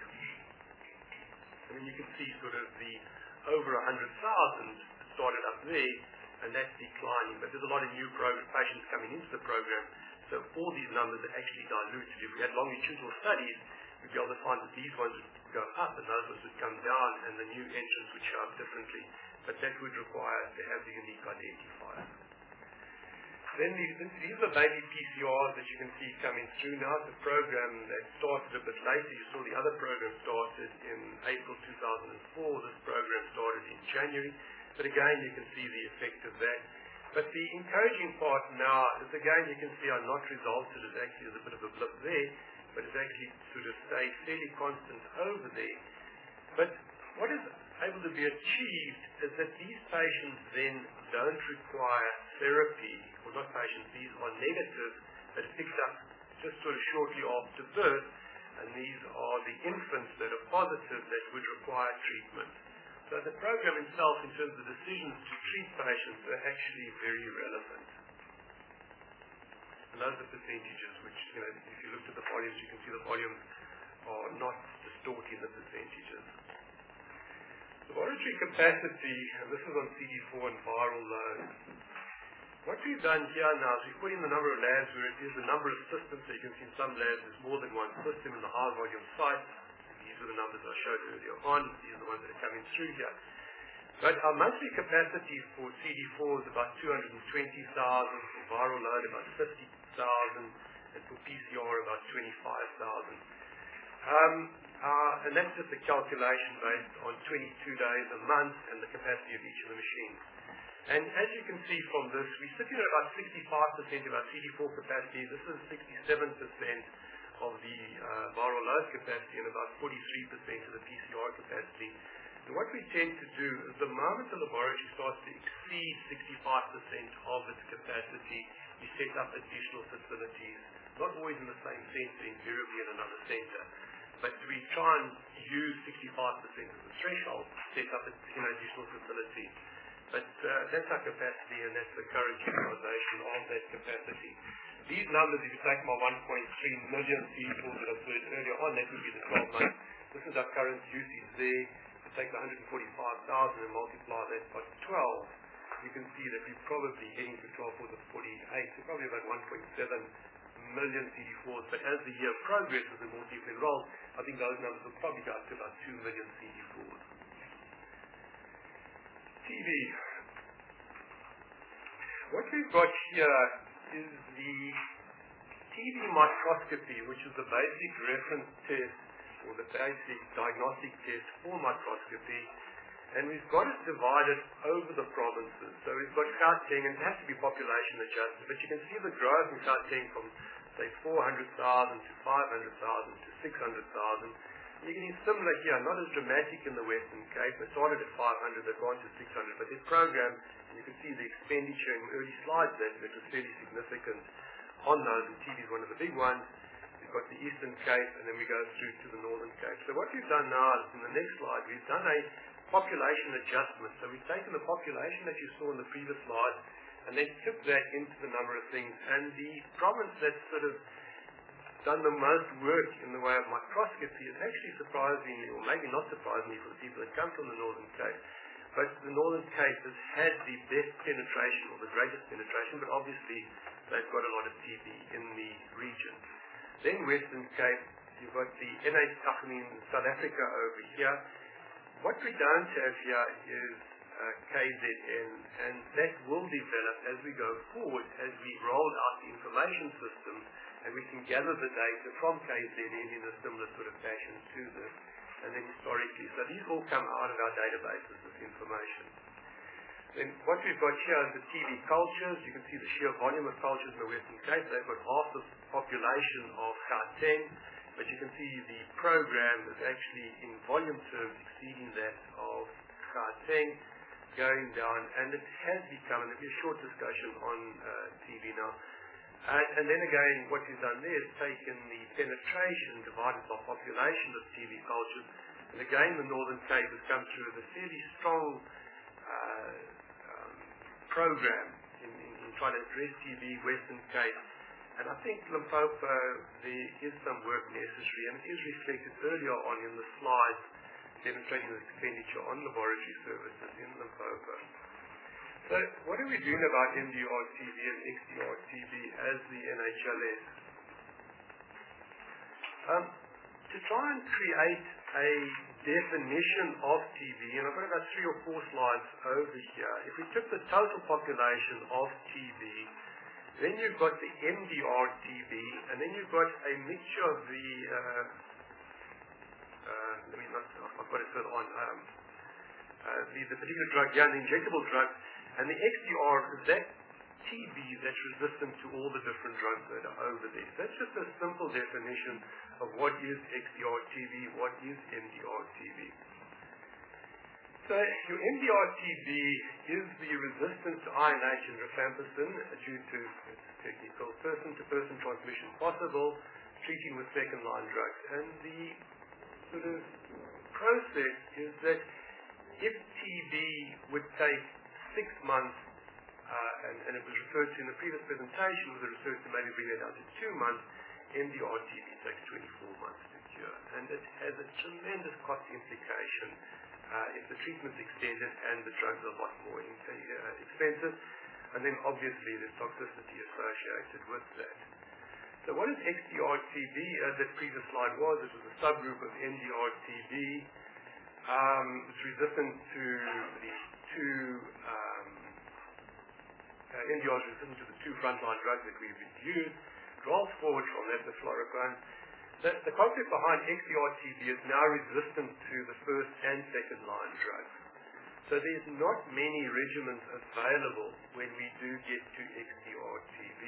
I mean, you can see sort of the over one hundred thousand started up there, and that's declining. But there's a lot of new program, patients coming into the program, so all these numbers are actually diluted. If we had longitudinal studies, we'd be able to find that these ones would go up and those ones would come down, and the new entrants would show up differently. But that would require us to have the unique identifier. Then these, these are baby P C Rs that you can see coming through now. It's a program that started a bit later. You saw the other program started in April two thousand four. This program started in January. But again, you can see the effect of that. But the encouraging part now is, again, you can see our not resulted is actually there's a bit of a blip there, but it's actually sort of stayed fairly constant over there. But what is able to be achieved is that these patients then don't require therapy, or not patients, these are negative, that are picked up just sort of shortly after birth, and these are the infants that are positive that would require treatment. So the program itself, in terms of decisions to treat patients, are actually very relevant. And those are percentages which, you know, if you looked at the volumes, you can see the volumes are not distorting the percentages. Laboratory capacity, and this is on C D four and viral load. What we've done here now is we've put in the number of labs where it is the number of systems. So you can see in some labs there's more than one system in the high volume sites. These are the numbers I showed earlier on. These are the ones that are coming through here. But our monthly capacity for C D four is about two hundred twenty thousand, for viral load about fifty thousand, and for P C R about twenty-five thousand. Um, uh, and that's just a calculation based on twenty-two days a month and the capacity of each of the machines. And as you can see from this, we're sitting at about sixty-five percent of our C D four capacity. This is sixty-seven percent of the uh, viral load capacity and about forty-three percent of the P C R capacity. And what we tend to do is the moment the laboratory starts to exceed sixty-five percent of its capacity, we set up additional facilities, not always in the same center, invariably in another center. But we try and use sixty-five percent as a threshold to set up an additional facility. But uh, that's our capacity, and that's the current utilization of that capacity. These numbers, if you take my one point three million people that I put earlier on, that would be the twelve months. This is our current usage there. You take the one hundred forty-five thousand and multiply that by twelve, you can see that we're probably heading to twelve fours of forty-eight, so probably about one point seven million C D fours. But as the year progresses and more people enroll, I think those numbers will probably go up to about two million C D fours. T V. What we've got here is the T V microscopy, which is the basic reference test or the basic diagnostic test for microscopy. And we've got it divided over the provinces. So we've got Gauteng, and it has to be population adjusted, but you can see the growth in Gauteng from, say, four hundred thousand to five hundred thousand to six hundred thousand. You're getting similar here, not as dramatic in the Western Cape. They started at five hundred, they've gone to six hundred, but their program, and you can see the expenditure in early slides there, it was fairly significant on those, and T V is one of the big ones. We've got the Eastern Cape, and then we go through to the Northern Cape. So what we've done now is, in the next slide, we've done a population adjustment. So we've taken the population that you saw in the previous slide, and then tipped that into the number of things. And the province that's sort of done the most work in the way of microscopy is actually surprisingly, or maybe not surprisingly for the people that come from the Northern Cape, but the Northern Cape has had the best penetration, or the greatest penetration, but obviously they've got a lot of T B in the region. Then Western Cape, you've got the N H, I mean South Africa over here. What we don't have here is uh, K Z N, and that will develop as we go forward, as we roll out the information system, and we can gather the data from K Z N in a similar sort of fashion to this, and then historically. So these all come out of our databases, this information. Then what we've got here is the T B cultures. You can see the sheer volume of cultures in the Western Cape. They've got half the population of Gauteng, but you can see the program is actually in volume terms exceeding that of Gauteng, going down, and it has become, and there'll be a short discussion on uh, T V now. And, and then again, what we've done there is taken the penetration divided by population of T V cultures, and again the Northern Cape has come through with a fairly strong uh, um, program in, in, in trying to address T V, Western Cape. And I think Limpopo, there is some work necessary, and it is reflected earlier on in the slides demonstrating the expenditure on laboratory services in Limpopo. So what are we doing about M D R T V and X D R T V as the N H L S? Um, to try and create a definition of T V, and I've got about three or four slides over here. If we took the total population of T V, then you've got the M D R T V, and then you've got a mixture of the, uh, uh, let me not, I've got it further on, um, uh, the, the particular drug, yeah, the injectable drug, and the X D R is that T B that's resistant to all the different drugs that are over there. That's just a simple definition of what is X D R T V, what is M D R T V. So your M D R T V is the resistance to I N H and rifampicin due to its technical person-to-person transmission possible, treating with second-line drugs. And the sort of process is that if T B would take six months, uh, and, and it was referred to in the previous presentation, was referred to maybe bring it down to two months, M D R T V takes twenty-four months to cure. And it has a tremendous cost implication Uh, if the treatment's extended and the drugs are a lot more in, uh, expensive, and then obviously there's toxicity associated with that. So what is X D R T V? As that previous slide was, it was a subgroup of M D R T V. Um, it's resistant to the two, um, uh, M D R is resistant to the two frontline drugs that we've used. Rolls forward from that, the fluoroquine. The, the concept behind X D R T V is now resistant to the first and second line drugs. So there's not many regimens available when we do get to X D R T V.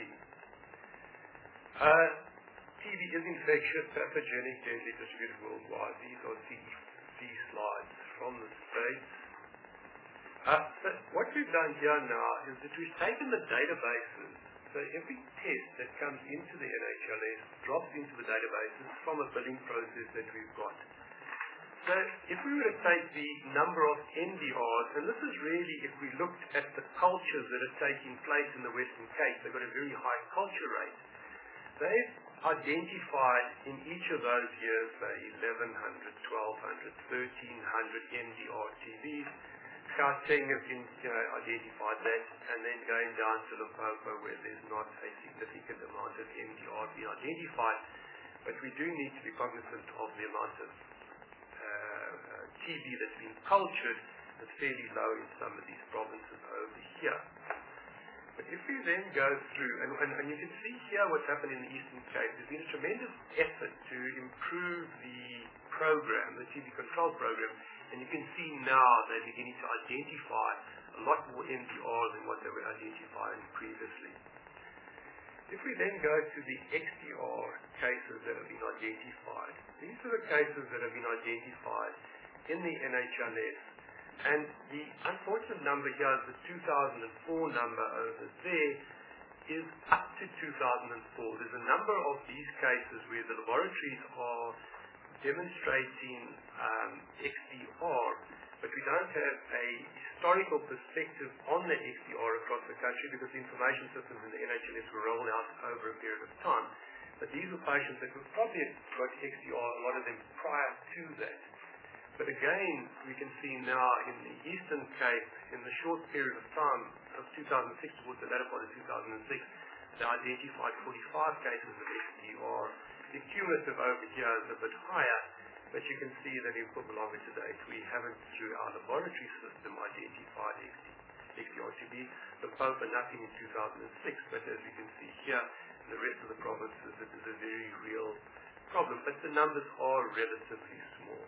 Uh, T V is infectious, pathogenic, deadly, distributed worldwide. These are C D C slides from the States. Uh, so what we've done here now is that we've taken the databases. So every test that comes into the N H L S drops into the databases from a billing process that we've got. So if we were to take the number of M D Rs, and this is really if we looked at the cultures that are taking place in the Western Cape, they've got a very high culture rate. They've identified in each of those years, say eleven hundred, twelve hundred, thirteen hundred M D R T Vs. Gauteng has been, you know, identified that, and then going down to Limpopo where there's not a significant amount of M D R being identified, but we do need to be cognizant of the amount of uh, uh, T B that's been cultured. It's fairly low in some of these provinces over here. But if we then go through, and, and, and you can see here what's happened in the Eastern Cape, there's been a tremendous effort to improve the program, the T B control program, and you can see now they're beginning to identify a lot more M D R than what they were identifying previously. If we then go to the X D R cases that have been identified, these are the cases that have been identified in the N H L S. And the unfortunate number here, the two thousand four number over there, is up to two thousand four. There's a number of these cases where the laboratories are demonstrating um, X D R, but we don't have a historical perspective on the X D R across the country because the information systems in the N H L S were rolled out over a period of time. But these were patients that would probably have got X D R, a lot of them prior to that. But again, we can see now in the Eastern Cape, in the short period of time of two thousand six towards the latter part of two thousand six, they identified forty-five cases of X D R. The cumulative over here is a bit higher, but you can see that in Mpumalanga to date, we haven't, through our laboratory system, identified X D R to be the Pope and nothing in two thousand six. But as we can see here, in the rest of the provinces, it is a very real problem. But the numbers are relatively small.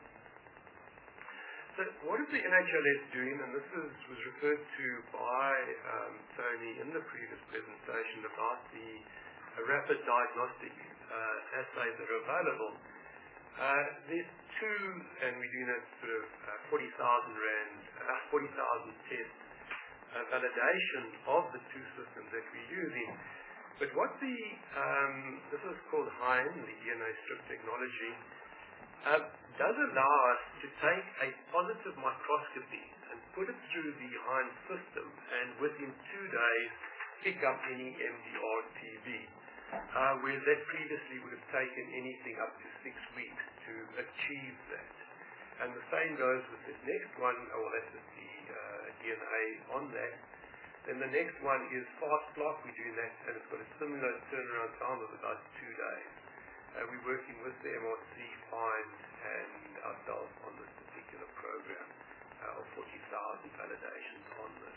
So what is the N H L S doing? And this is, was referred to by um, Tony in the previous presentation about the uh, rapid diagnostic uh, assays that are available. Uh, there's two, and we're doing a sort of uh, forty thousand rand, uh, forty thousand test uh, validation of the two systems that we're using. But what the, um, this is called HINE, the D N A strip technology, Uh, does allow us to take a positive microscopy and put it through the HINE system and within two days pick up any M D R T B, uh, where that previously would have taken anything up to six weeks to achieve that. And the same goes with this next one, oh, well, that's just the uh, D N A on that. Then the next one is FastBlock. We're doing that, and it's got a similar turnaround time of about two days. Uh, we're working with the M R C, FIND, and ourselves on this particular program uh, of forty thousand validations on this.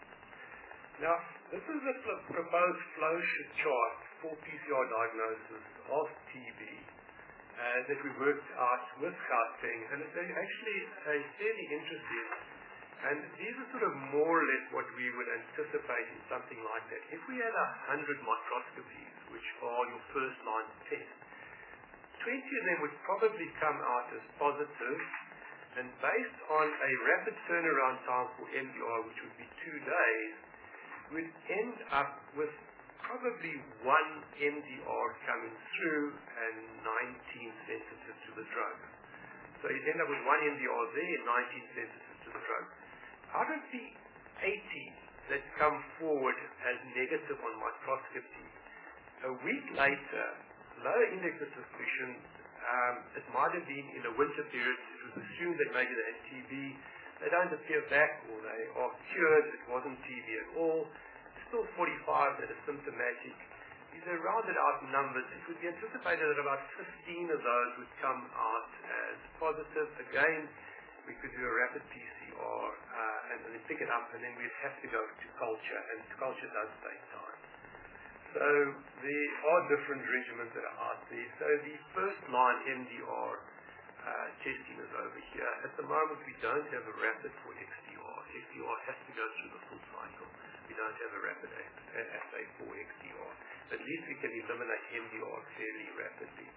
Now, this is a proposed flow chart for P C R diagnosis of T B uh, that we worked out with Gauteng, and it's actually uh, fairly interesting. And these are sort of more or less what we would anticipate in something like that. If we had a hundred microscopies, which are your first line test, twenty of them would probably come out as positive, and based on a rapid turnaround time for M D R, which would be two days, we'd end up with probably one M D R coming through and nineteen sensitive to the drug. So you'd end up with one M D R there and nineteen sensitive to the drug. Out of the eighty that come forward as negative on microscopy, a week later, lower index of suspicion, um, it might have been in a winter period. It was assumed that maybe they had T B. They don't appear back, or they are cured. It wasn't T B at all. Still forty-five that are symptomatic. These are rounded out numbers. It would be anticipated that about fifteen of those would come out as positive. Again, we could do a rapid P C R uh, and then pick it up, and then we'd have to go to culture, and culture does take time. So there are different regimens that are out there. So the first line M D R uh, testing is over here. At the moment, we don't have a rapid for X D R. X D R has to go through the full cycle. We don't have a rapid assay for X D R. At least we can eliminate M D R fairly rapidly.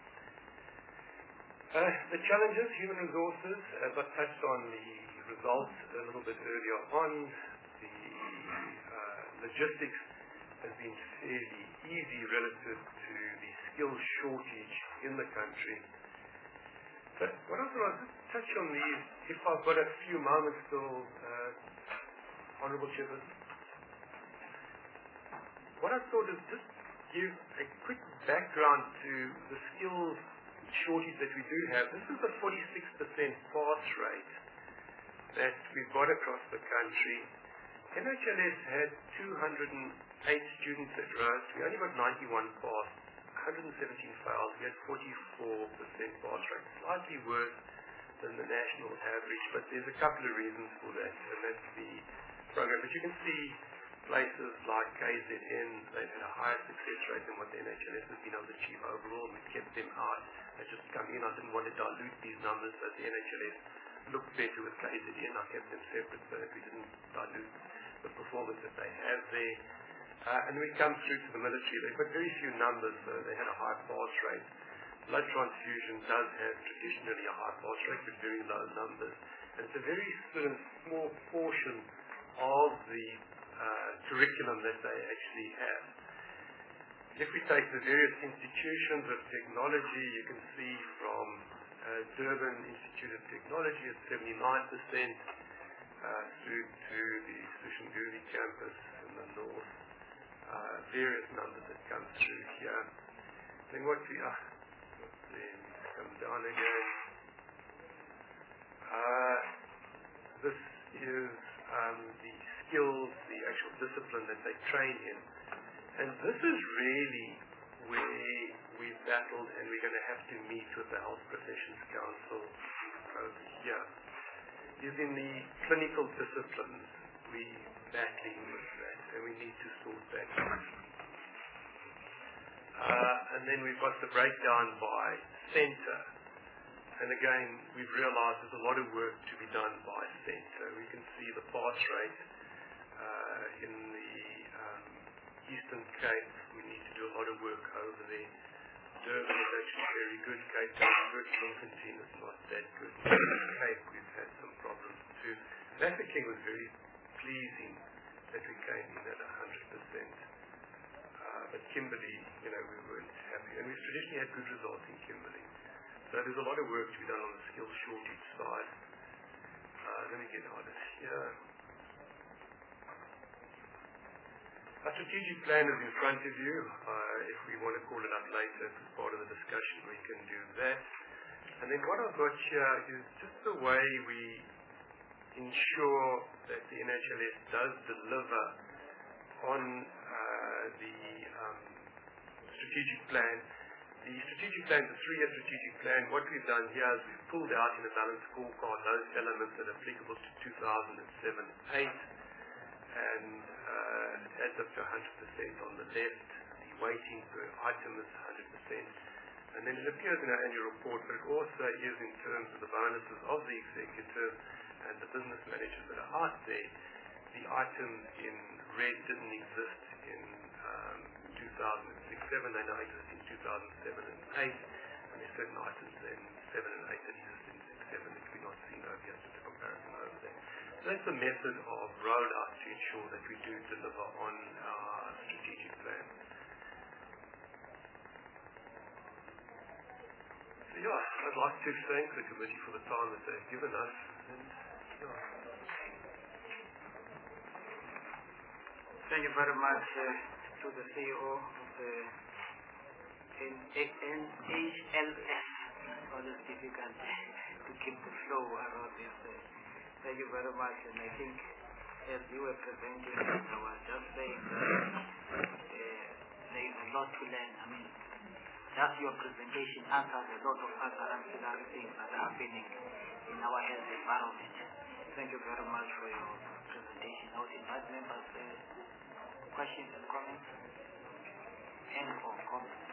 Uh, the challenges, human resources, as I touched on the results a little bit earlier on, the uh, logistics has been fairly easy relative to the skill shortage in the country. But what else will I just touch on these, if I've got a few moments still, uh, Honourable Chairperson? What I thought is just give a quick background to the skills shortage that we do have. This is a forty-six percent pass rate that we've got across the country. N H L S had two hundred eight students that wrote. We only got ninety-one passed, one hundred seventeen failed. We had forty-four percent pass rate, slightly worse than the national average, but there's a couple of reasons for that, and that's the program. But you can see places like K Z N, they've had a higher success rate than what the N H L S has been able to achieve overall. We've kept them out. They just come in. I didn't want to dilute these numbers, but the N H L S looked better with K Z N. I kept them separate so that we didn't dilute the performance that they have there. Uh, and we come through to the military. They've got very few numbers, so they had a high pass rate. Blood transfusion does have traditionally a high pass rate, but very low numbers. And it's a very sort of small portion of the uh, curriculum that they actually have. If we take the various institutions of technology, you can see from uh, Durban Institute of Technology at seventy-nine percent uh, through to the Sishanguve campus in the north. Uh, various numbers that come through here. Then what we are, then come down again. Uh, this is um, the skills, the actual discipline that they train in. And this is really where we've battled, and we're going to have to meet with the Health Professions Council over here. Is in the clinical disciplines, we're battling with that, and we need to sort that out. Uh, and then we've got the breakdown by centre. And again, we've realized there's a lot of work to be done by centre. We can see the pass rate uh, in the um, Eastern Cape. We need to do a lot of work over there. Durban is actually very good. Cape Town is good. Bloemfontein is not that good. Cape, we've had some problems too. Mafeking was very pleasing that we came in at one hundred percent. Uh, but Kimberley, you know, we weren't happy. And we've traditionally had good results in Kimberley. So there's a lot of work to be done on the skills shortage side. Uh, let me get out of here. Our strategic plan is in front of you. Uh, if we want to call it up later as part of the discussion, we can do that. And then what I've got here is just the way we ensure that the N H L S does deliver on uh, the um, strategic plan. The strategic plan is a three-year strategic plan. What we've done here is we've pulled out in a balanced scorecard those elements that are applicable to two thousand seven eight, and uh, it adds up to one hundred percent on the left. The weighting per item is one hundred percent. And then it appears in our annual report, but it also is in terms of the bonuses of the executive and the business managers that are out there. The items in red didn't exist in um, two thousand six seven, they now exist in two thousand seven and eight, and there's certain items in seven and eight that exist in six seven that we've not seen over here, just a comparison over there. So that's the method of rollout to ensure that we do deliver on our strategic plan. So yeah, I'd like to thank the committee for the time that they've given us. And, yeah. Thank you very much uh, to the C E O of the N H L S. Always difficult to keep the flow around this. Uh, thank you very much. And I think as you were presenting, I was just saying that uh, there is a lot to learn. I mean, just your presentation answers a lot of other ancillary things that are happening in our health environment. Thank you very much for your presentation. I would invite members uh, questions and comments and or comments.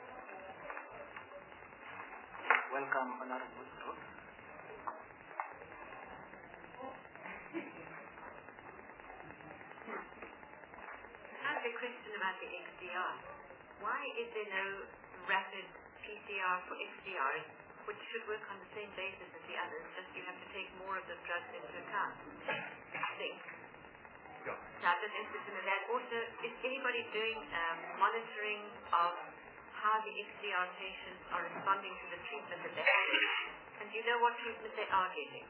Welcome, Honorable Rose. I have a question about the X D R. Why is there no rapid P C R for X D R, which should work on the same basis as the others, just you have to take more of the drugs into account, I think. Yeah. So I'm just interested in that. Also, is anybody doing um, monitoring of how the X D R patients are responding to the treatment that they're getting? And do you know what treatment they are getting?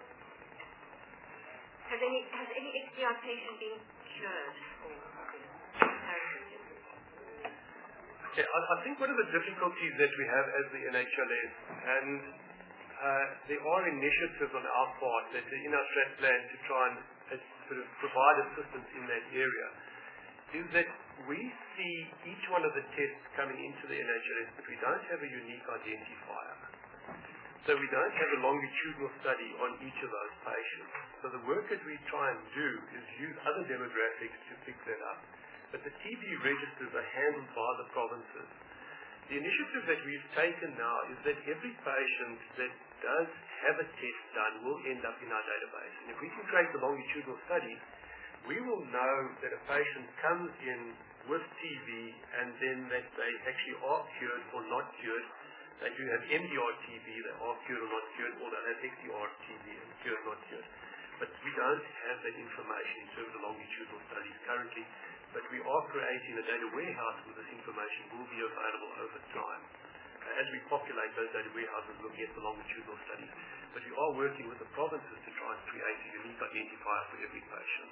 Has any, has any X D R patient been cured or paralyzed? Okay, I, I think one of the difficulties that we have as the N H L S, and uh, there are initiatives on our part that are in our strat plan to try and uh, sort of provide assistance in that area, is that we see each one of the tests coming into the N H L S, but we don't have a unique identifier. So we don't have a longitudinal study on each of those patients. So the work that we try and do is use other demographics to pick that up. But the T B registers are handled by the provinces. The initiative that we've taken now is that every patient that does have a test done will end up in our database. And if we can create the longitudinal studies, we will know that a patient comes in with T B and then that they actually are cured or not cured. They do have M D R T B, they are cured or not cured, or they have X D R T B and cured or not cured. But we don't have that information in terms of longitudinal studies currently, but we are creating a data warehouse where this information will be available over time. Uh, as we populate those data warehouses, looking at the longitudinal studies. But we are working with the provinces to try and create a unique identifier for every patient.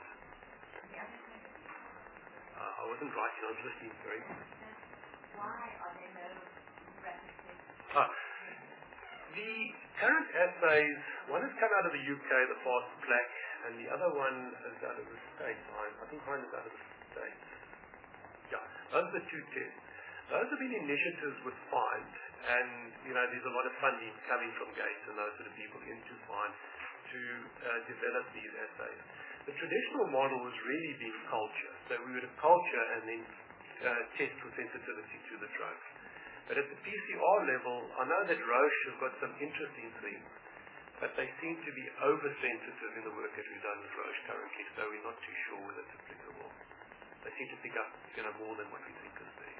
Uh, I wasn't writing, I was listening, sorry. Why are there no rapid tests? Ah, the current assays, one has come out of the U K, the Fast Plaque, and the other one is out of the States. I think mine is out of the States. Yeah, those are the two tests. Those have been initiatives with FIND, and you know there's a lot of funding coming from Gates and those sort of people into FIND to uh, develop these assays. The traditional model was really being culture. So we would have culture and then uh, test for sensitivity to the drug. But at the P C R level, I know that Roche has got some interesting things, but they seem to be oversensitive in the work that we've done with Roche currently, so we're not too sure whether it's applicable. They seem to pick up you know, more than what we think is there.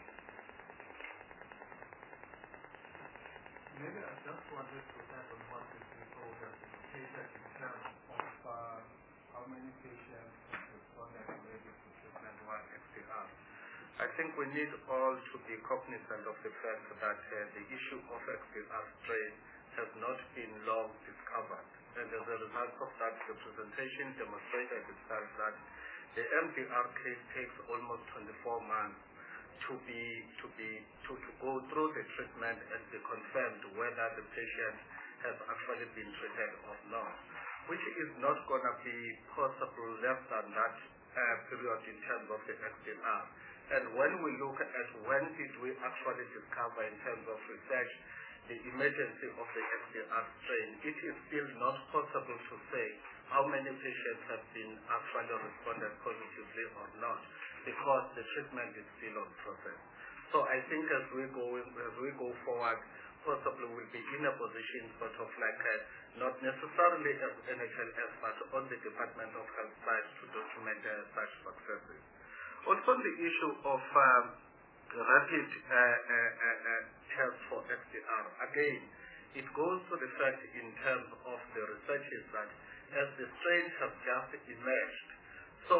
Maybe I just wanted to add on what is told as indicated in terms of uh, how many patients have responded already to treatment one X D R. I think we need all to be cognizant of the fact that uh, the issue of X D R strain has not been long discovered. And as a result of that, the presentation demonstrated itself that the M D R case takes almost twenty-four months to be to be to, to go through the treatment and be confirmed whether the patient has actually been treated or not, which is not going to be possible less than that uh, period in terms of the X D R. And when we look at when did we actually discover in terms of research the emergency of the X D R strain, it is still not possible to say how many patients have been actually responded positively or not, because the treatment is still on process. So I think as we go as we go forward, possibly we'll be in a position sort of like a, not necessarily as N H L S, but on the Department of Health side to document uh, such successes. Also on the issue of um, rapid uh, uh, uh, uh, tests for X D R, again, it goes to the fact in terms of the researches that as the strains have just emerged, so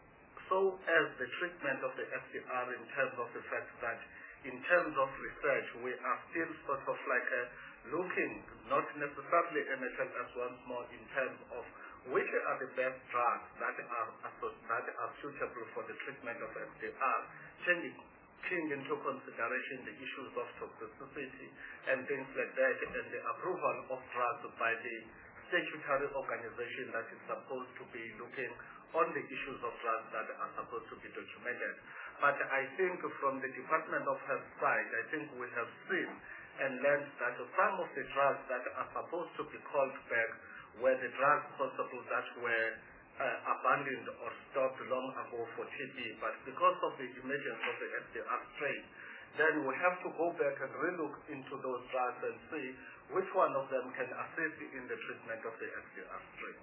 so as the treatment of the X D R in terms of the fact that in terms of research, we are still sort of like uh, looking, not necessarily N H L S once more, in terms of which are the best drugs that are that are suitable for the treatment of X D R, taking into consideration the issues of toxicity and things like that, and the approval of drugs by the statutory organization that is supposed to be looking on the issues of drugs that are supposed to be documented. But I think from the Department of Health side, I think we have seen and learned that some of the drugs that are supposed to be called back were the drugs possible that were uh, abandoned or stopped long ago for T B, but because of the emergence of the X D R strain, then we have to go back and relook into those drugs and see which one of them can assist in the treatment of the X D R strain.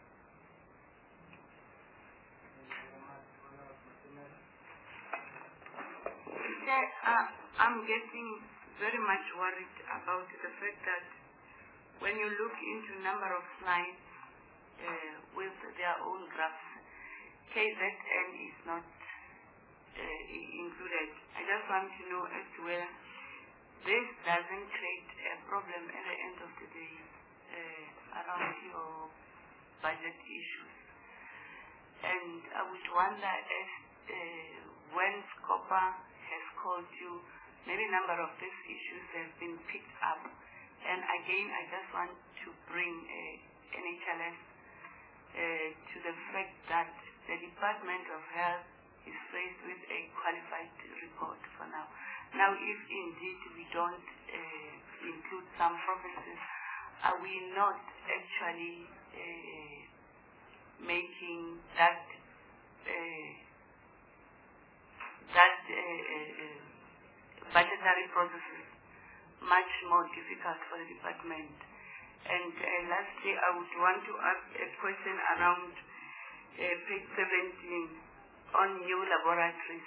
Uh, I'm getting very much worried about the fact that when you look into number of slides uh, with their own graphs, K Z N is not uh, included. I just want to know as to whether this doesn't create a problem at the end of the day uh, around your budget issues. And I would wonder if uh, when SCOPA has called you, maybe a number of these issues have been picked up. And again, I just want to bring uh, N H L S uh, to the fact that the Department of Health is faced with a qualified report for now. Now, if indeed we don't uh, include some provinces, are we not actually uh, making that uh, that uh, uh, budgetary processes much more difficult for the department? And uh, lastly, I would want to ask a question around uh, page seventeen on new laboratories.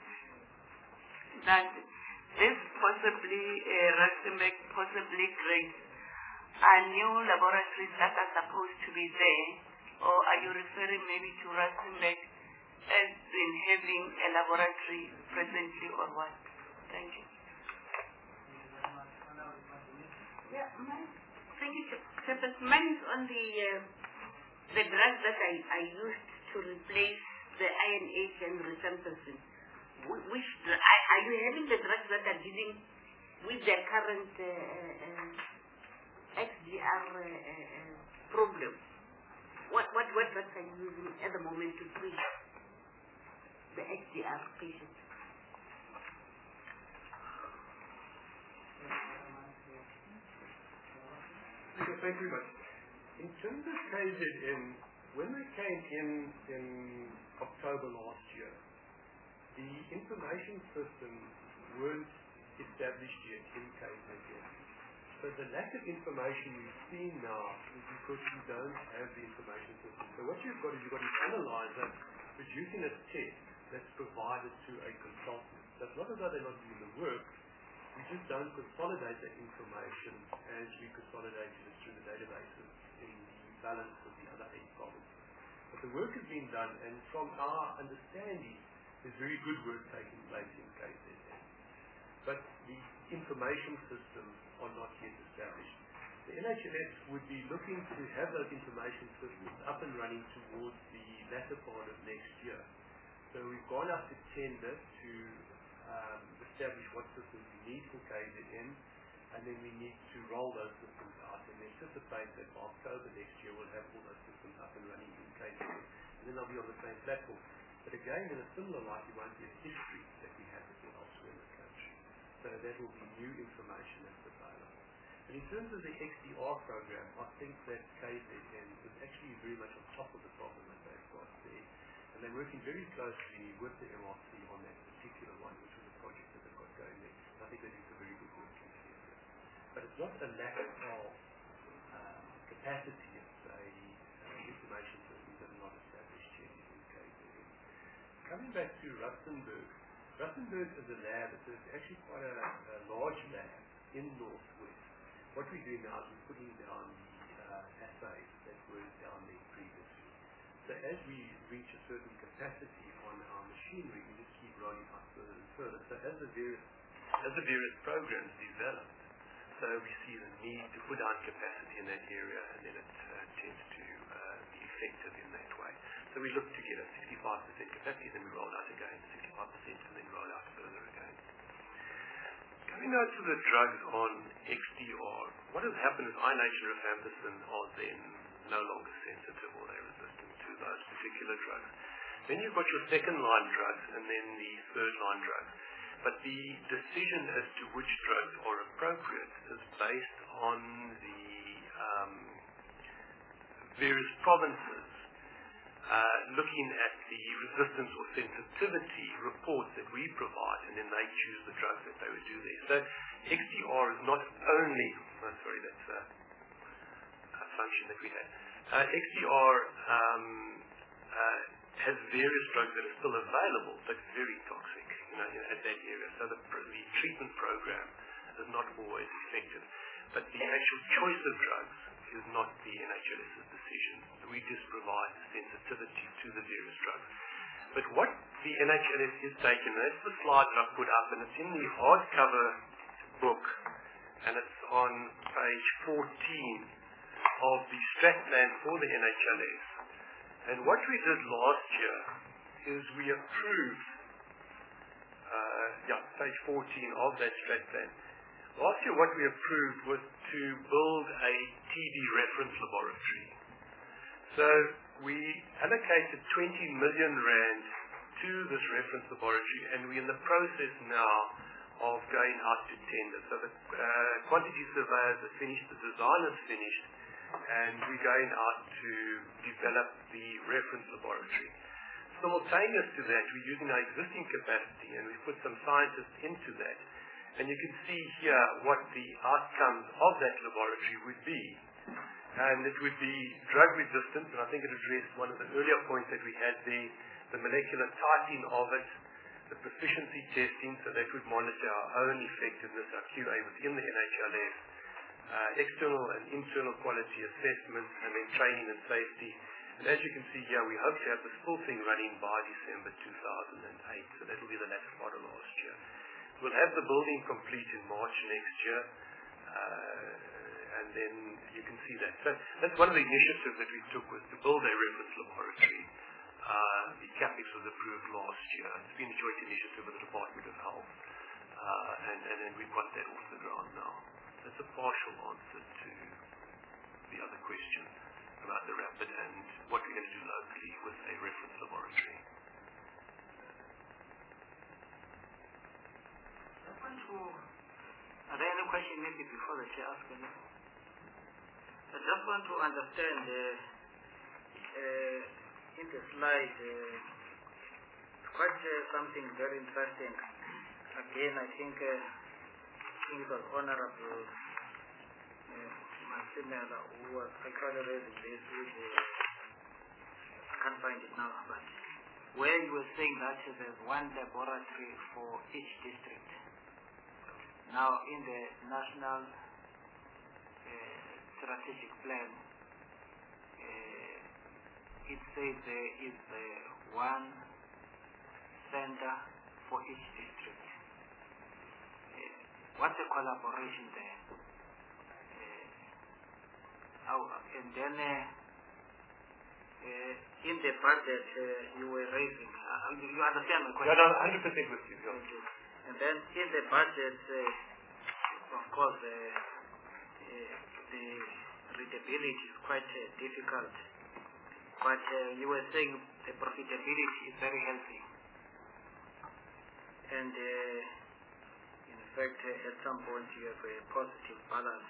That this possibly, uh, Rustenburg, possibly great, are new laboratories that are supposed to be there, or are you referring maybe to Rustenburg as in having a laboratory presently, or what? Thank you. Yeah, mine, thank you, Chairman. Mine is on the uh, the drugs that I, I used to replace the I N H and rifampicin. Which are, are you having the drugs that are dealing with the current uh, uh, X D R uh, uh, problem? What what what drugs are you using at the moment to treat the X D R patients? Okay, thank you very much. In terms of K Z N, when they came in in October last year, the information systems weren't established yet in K Z N. So the lack of information we've seen now is because we don't have the information system. So what you've got is you've got an analyzer producing a test that's provided to a consultant. So it's not as though they're not doing the work, we just don't consolidate that information as we consolidated it through the databases in the balance of the other eight problems. But the work has been done, and from our understanding, there's very good work taking place in K Z N. But the information systems are not yet established. The N H L S would be looking to have those information systems up and running towards the latter part of next year. So we've gone up to tender to um, establish what systems we need for K Z N, and then we need to roll those systems out and anticipate that by October next year we'll have all those systems up and running in K Z N, and then they'll be on the same platform. But again, in a similar light, it won't be a history that we have it elsewhere in the country. So that will be new information that's available. But in terms of the X D R program, I think that K Z N is actually very much on top of the problem that they've got there. And they're working very closely with the M R C on that particular one, which was a project that they've got going there. And I think they're doing some very good work in this area. But it's not a lack of um, capacity, it's a uh, information system that are not established yet in K Z N. Coming back to Rustenburg, Rustenburg is a lab, it's actually quite a, a large lab in Northwest. What we're doing now is we're putting down the uh, assays that were down there previously. So as we reach a certain capacity on our machinery, we just keep rolling out further and further. So as the various, as the various programs develop, so we see the need to put down capacity in that area, and then it uh, tends to uh, be effective in that way. So we look to get a sixty-five percent capacity, then we roll out again, sixty-five percent, and then roll out further again. Coming now to the drugs on X D R, what has happened is I N H and rifampicin are then no longer sensitive, or they're resistant to those particular drugs. Then you've got your second line drugs and then the third line drugs. But the decision as to which drugs are appropriate is based on the um, various provinces uh, looking at the resistance or sensitivity reports that we provide, and then they choose the drugs that they would do there. So X D R is not only, oh, sorry, that's a, a function that we had. Uh, X D R um, uh, has various drugs that are still available, but very toxic, you know, at that area. So the, the treatment program is not always effective. But the actual choice of drugs is not the N H L S's decision. We just provide sensitivity to the various drugs. But what the N H L S is taking, that's the slide that I put up, and it's in the hardcover book, and it's on page fourteen of the strat plan for the N H L S. And what we did last year is we approved, uh, yeah, page fourteen of that strat plan. Last year what we approved was to build a T B reference laboratory. So we allocated twenty million rand to this reference laboratory, and we're in the process now of going out to tender. So the uh, quantity surveyors are finished, the design is finished, and we're going out to develop the reference laboratory. Simultaneous to that, we're using our existing capacity, and we've put some scientists into that. And you can see here what the outcomes of that laboratory would be. And it would be drug resistant, and I think it addressed one of the earlier points that we had there, the molecular typing of it, the proficiency testing, so that would monitor our own effectiveness, our Q A within the N H L S, uh, external and internal quality assessments, and then training and safety. And as you can see here, we hope to have this full thing running by December two thousand eight, so that will be the latter part of last year. We'll have the building complete in March next year, uh, and then you can see that. So that's one of the initiatives that we took, was to build a reference laboratory. Uh, the CAPEX was approved last year. It's been a joint initiative with the Department of Health, uh, and, and then we've got that off the ground now. That's a partial answer to the other question about the RAPID and what we're going to do locally with a reference laboratory. Are there any questions maybe before the chair asks any? I just want to understand uh, uh, in the slide, uh, it's quite uh, something very interesting. Again, I think, uh, I think it was Honorable uh, Masimela who was actually raising this with the, I can't find it now, but where you were saying that there's one laboratory for each district. Now, in the national uh, strategic plan, uh, it says there is uh, one center for each district. Uh, what's the collaboration there? Uh, how, and then uh, uh, in the budget uh, you were raising, uh, you understand my question? Yeah, no, one hundred percent with you. Yeah. Thank you. And then in the budget, uh, of course, uh, uh, the readability is quite uh, difficult. But uh, you were saying the profitability is very healthy. And uh, in fact, uh, at some point you have a positive balance.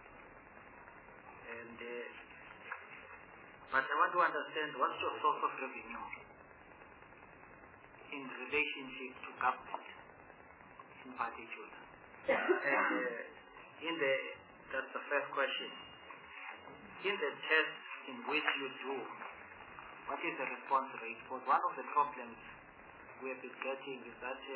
And uh, but I want to understand, what's your source of revenue in relationship to government? In particular. And uh, in the, that's the first question. In the tests in which you do, what is the response rate? Because one of the problems we have been getting is that uh,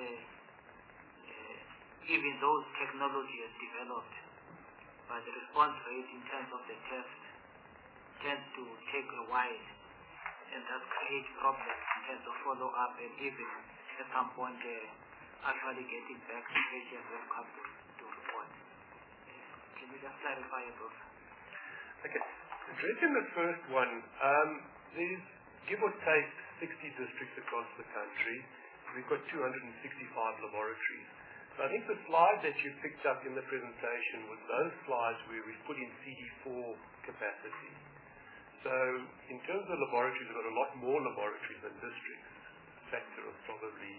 uh, even though technology has developed, but the response rate in terms of the test tends to take a while, and that creates problems in terms of follow-up and even at some point uh, actually getting back to patients who come to, to report. Can you just clarify those? Okay. Addressing the first one, um, there's give or take sixty districts across the country. We've got two hundred sixty-five laboratories. So I think the slide that you picked up in the presentation was those slides where we put in C D four capacity. So in terms of laboratories, we've got a lot more laboratories than districts. A factor of probably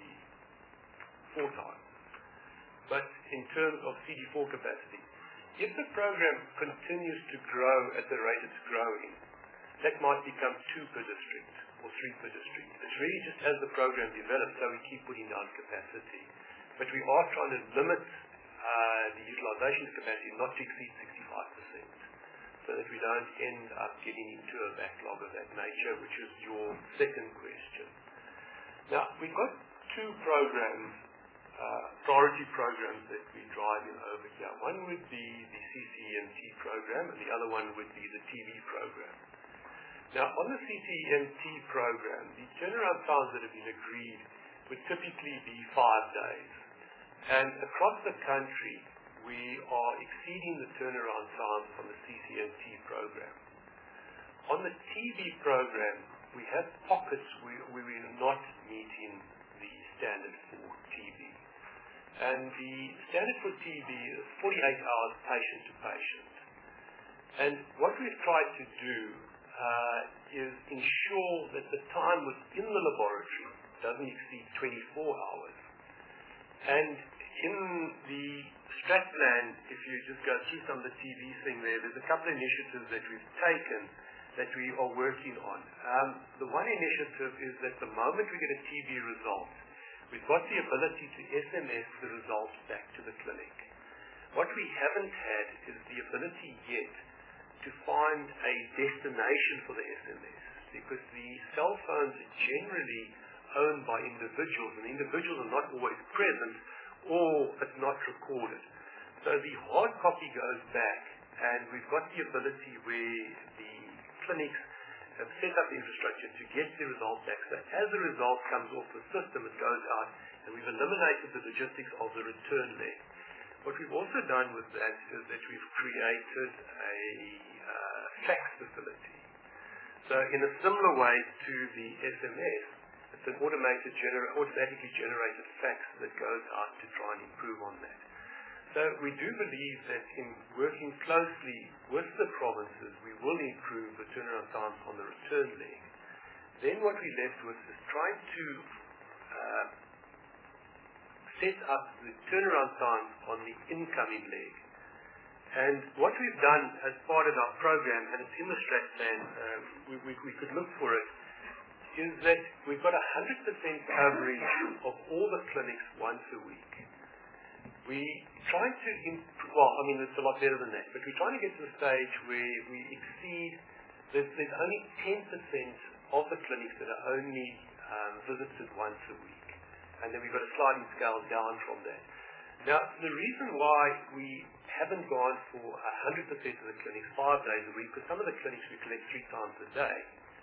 four times. But in terms of C D four capacity, if the program continues to grow at the rate it's growing, that might become two per district or three per district. It's really just as the program develops, so we keep putting down capacity. But we are trying to limit uh, the utilization capacity not to exceed sixty-five percent, so that we don't end up getting into a backlog of that nature, which is your second question. Now, we've got two programs, uh, priority programs that we're driving over here. One would be the C C M T program, and the other one would be the T B program. Now, on the C C M T program, the turnaround times that have been agreed would typically be five days. And across the country, we are exceeding the turnaround times on the C C M T program. On the T B program, we have pockets where, where we're not meeting the standard for T B. And the standard for T B is forty-eight hours patient to patient. And what we've tried to do uh, is ensure that the time within the laboratory doesn't exceed twenty-four hours. And in the strat plan, if you just go through some of the T V thing there, there's a couple of initiatives that we've taken that we are working on. Um, the one initiative is that the moment we get a T B result, we've got the ability to S M S the results back to the clinic. What we haven't had is the ability yet to find a destination for the S M S, because the cell phones are generally owned by individuals, and individuals are not always present, or it's not recorded. So the hard copy goes back, and we've got the ability where the clinics have set up infrastructure to get the result back. So as the result comes off the system, it goes out, and we've eliminated the logistics of the return leg. What we've also done with that is that we've created a uh, fax facility. So in a similar way to the S M S, it's an automated gener- automatically generated fax that goes out to try and improve on that. So we do believe that in working closely with the provinces, we will improve the turnaround times on the return leg. Then what we're left with is trying to uh, set up the turnaround times on the incoming leg. And what we've done as part of our program, and it's in the strat plan, um, we, we, we could look for it, is that we've got one hundred percent coverage of all the clinics once a week. We try to, imp- well, I mean, it's a lot better than that, but we're trying to get to the stage where we exceed, there's, there's only ten percent of the clinics that are only um, visited once a week. And then we've got a sliding scale down from that. Now, the reason why we haven't gone for one hundred percent of the clinics five days a week, because some of the clinics we collect three times a day,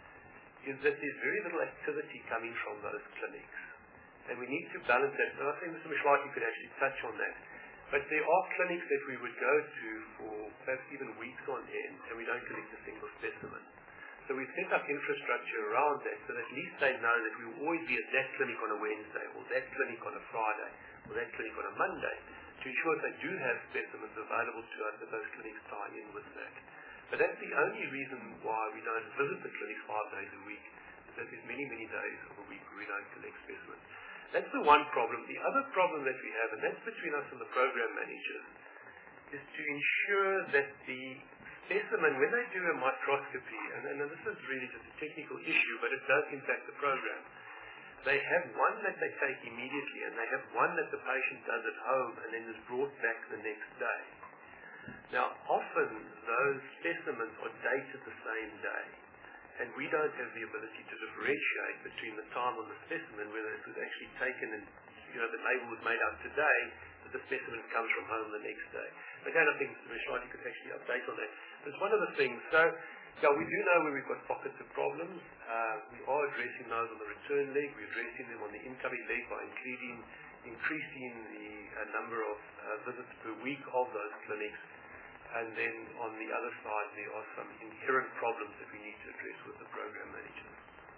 is that there's very little activity coming from those clinics. And we need to balance that. And I think Mister Mishlaki could actually touch on that. But there are clinics that we would go to for perhaps even weeks on end, and we don't collect a single specimen. So we've set up infrastructure around that, so that at least they know that we will always be at that clinic on a Wednesday, or that clinic on a Friday, or that clinic on a Monday, to ensure that they do have specimens available to us, that those clinics tie in with that. But that's the only reason why we don't visit the clinics five days a week, is that there's many, many days of a week where we don't collect specimens. That's the one problem. The other problem that we have, and that's between us and the program managers, is to ensure that the specimen, when they do a microscopy, and, and this is really just a technical issue, but it does impact the program, they have one that they take immediately, and they have one that the patient does at home and then is brought back the next day. Now, often those specimens are dated the same day, and we don't have the ability to differentiate between the time on the specimen, whether it was actually taken and, you know, the label was made out today, but the specimen comes from home the next day. Again, I think Mister Mishlaki could actually update on that. It's one of the things. So, yeah, we do know where we've got pockets of problems. Uh, we are addressing those on the return leg. We're addressing them on the incoming leg by including, increasing the uh, number of uh, visits per week of those clinics. And then on the other side, there are some inherent problems that we need to address with the program managers.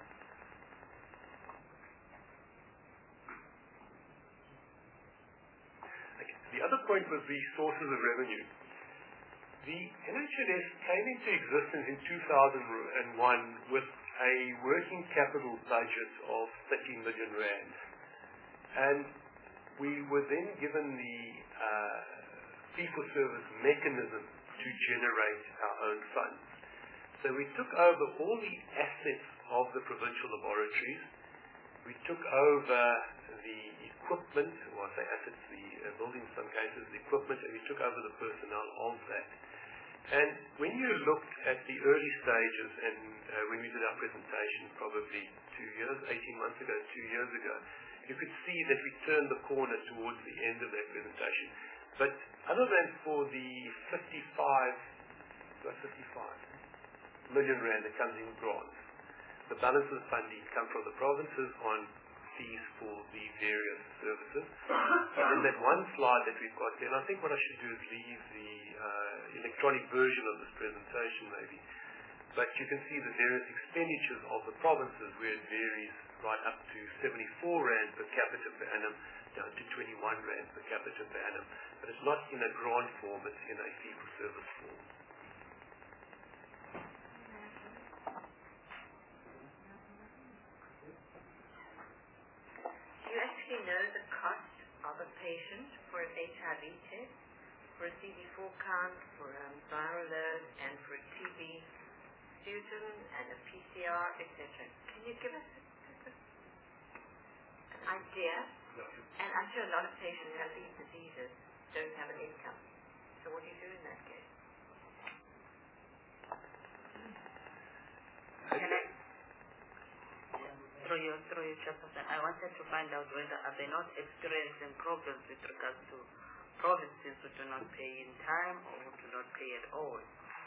Okay. The other point was the sources of revenue. The N H L S came into existence in two thousand one with a working capital budget of thirty million rand. And we were then given the uh, fee-for-service mechanism to generate our own funds. So we took over all the assets of the provincial laboratories. We took over the equipment, or I say assets, the uh, buildings in some cases, the equipment, and we took over the personnel of that. And when you looked at the early stages, and uh, when we did our presentation probably two years, eighteen months ago, two years ago, you could see that we turned the corner towards the end of that presentation. But other than for the fifty-five, fifty-five million rand that comes in grants, the balance of the funding comes from the provinces on fees for the various services. And that one slide that we've got there, and I think what I should do is leave the uh, electronic version of this presentation maybe. But you can see the various expenditures of the provinces where it varies right up to seventy-four rand per capita per annum, down to twenty-one rand per capita per annum. But it's not in a grant form, it's in a fee-for-service form. Do you actually know the cost of a patient for an H I V test, for a C D four count, for a viral load, and for a T B sputum, and a P C R, et cetera. Can you give us an idea? And I'm sure a lot of patients who have these diseases don't have an income. So what do you do in that case? Can I, through your, through your chairperson, I wanted to find out whether are they not experiencing problems with regards to provinces who do not pay in time or who do not pay at all.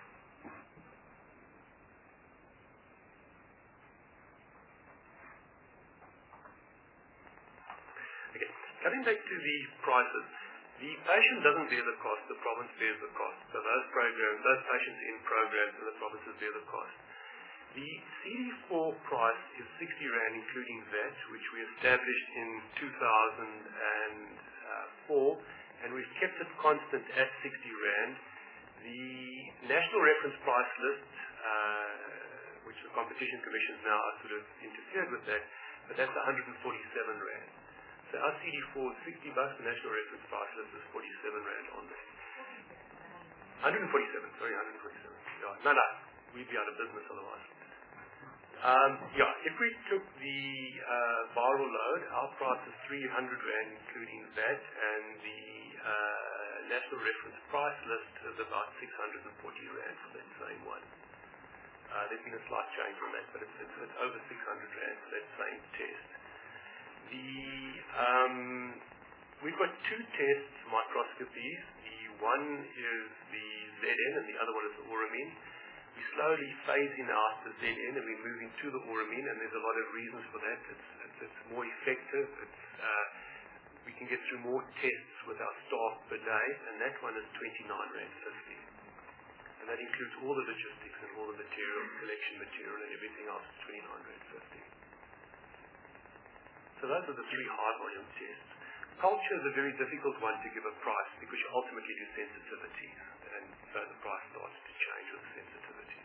Okay. Coming back to the prices, the patient doesn't bear the cost, the province bears the cost. So those programs, those patients in programs and the provinces bear the cost. The C D four price is sixty rand including V A T, which we established in two thousand four, and we've kept it constant at sixty rand. The National Reference Price List, uh, which the Competition Commission has now sort of interfered with that, but that's one hundred forty-seven rand. So our C D four is sixty bucks, the National Reference Price List is forty-seven rand on that. one hundred forty-seven, sorry, one hundred forty-seven. Yeah, no, no, we'd be out of business otherwise. Um, yeah, if we took the uh, viral load, our price is three hundred rand including V A T, and the uh, National Reference Price List is about six hundred forty rand for that same one. Uh, there's been a slight change on that, but it's, it's, it's over six hundred rand for that same test. The, um, we've got two tests, microscopies. The one is the Z N and the other one is the Auramine. We're slowly phasing out the Z N and we're moving to the Auramine, and there's a lot of reasons for that. It's, it's, it's more effective. It's, uh, we can get through more tests with our staff per day, and that one is twenty-nine rand fifty. And that includes all the logistics and all the material, collection material and everything else, twenty-nine rand fifty. So those are the three high volume tests. Culture is a very difficult one to give a price because you ultimately do sensitivities, and so the price starts to change with sensitivities.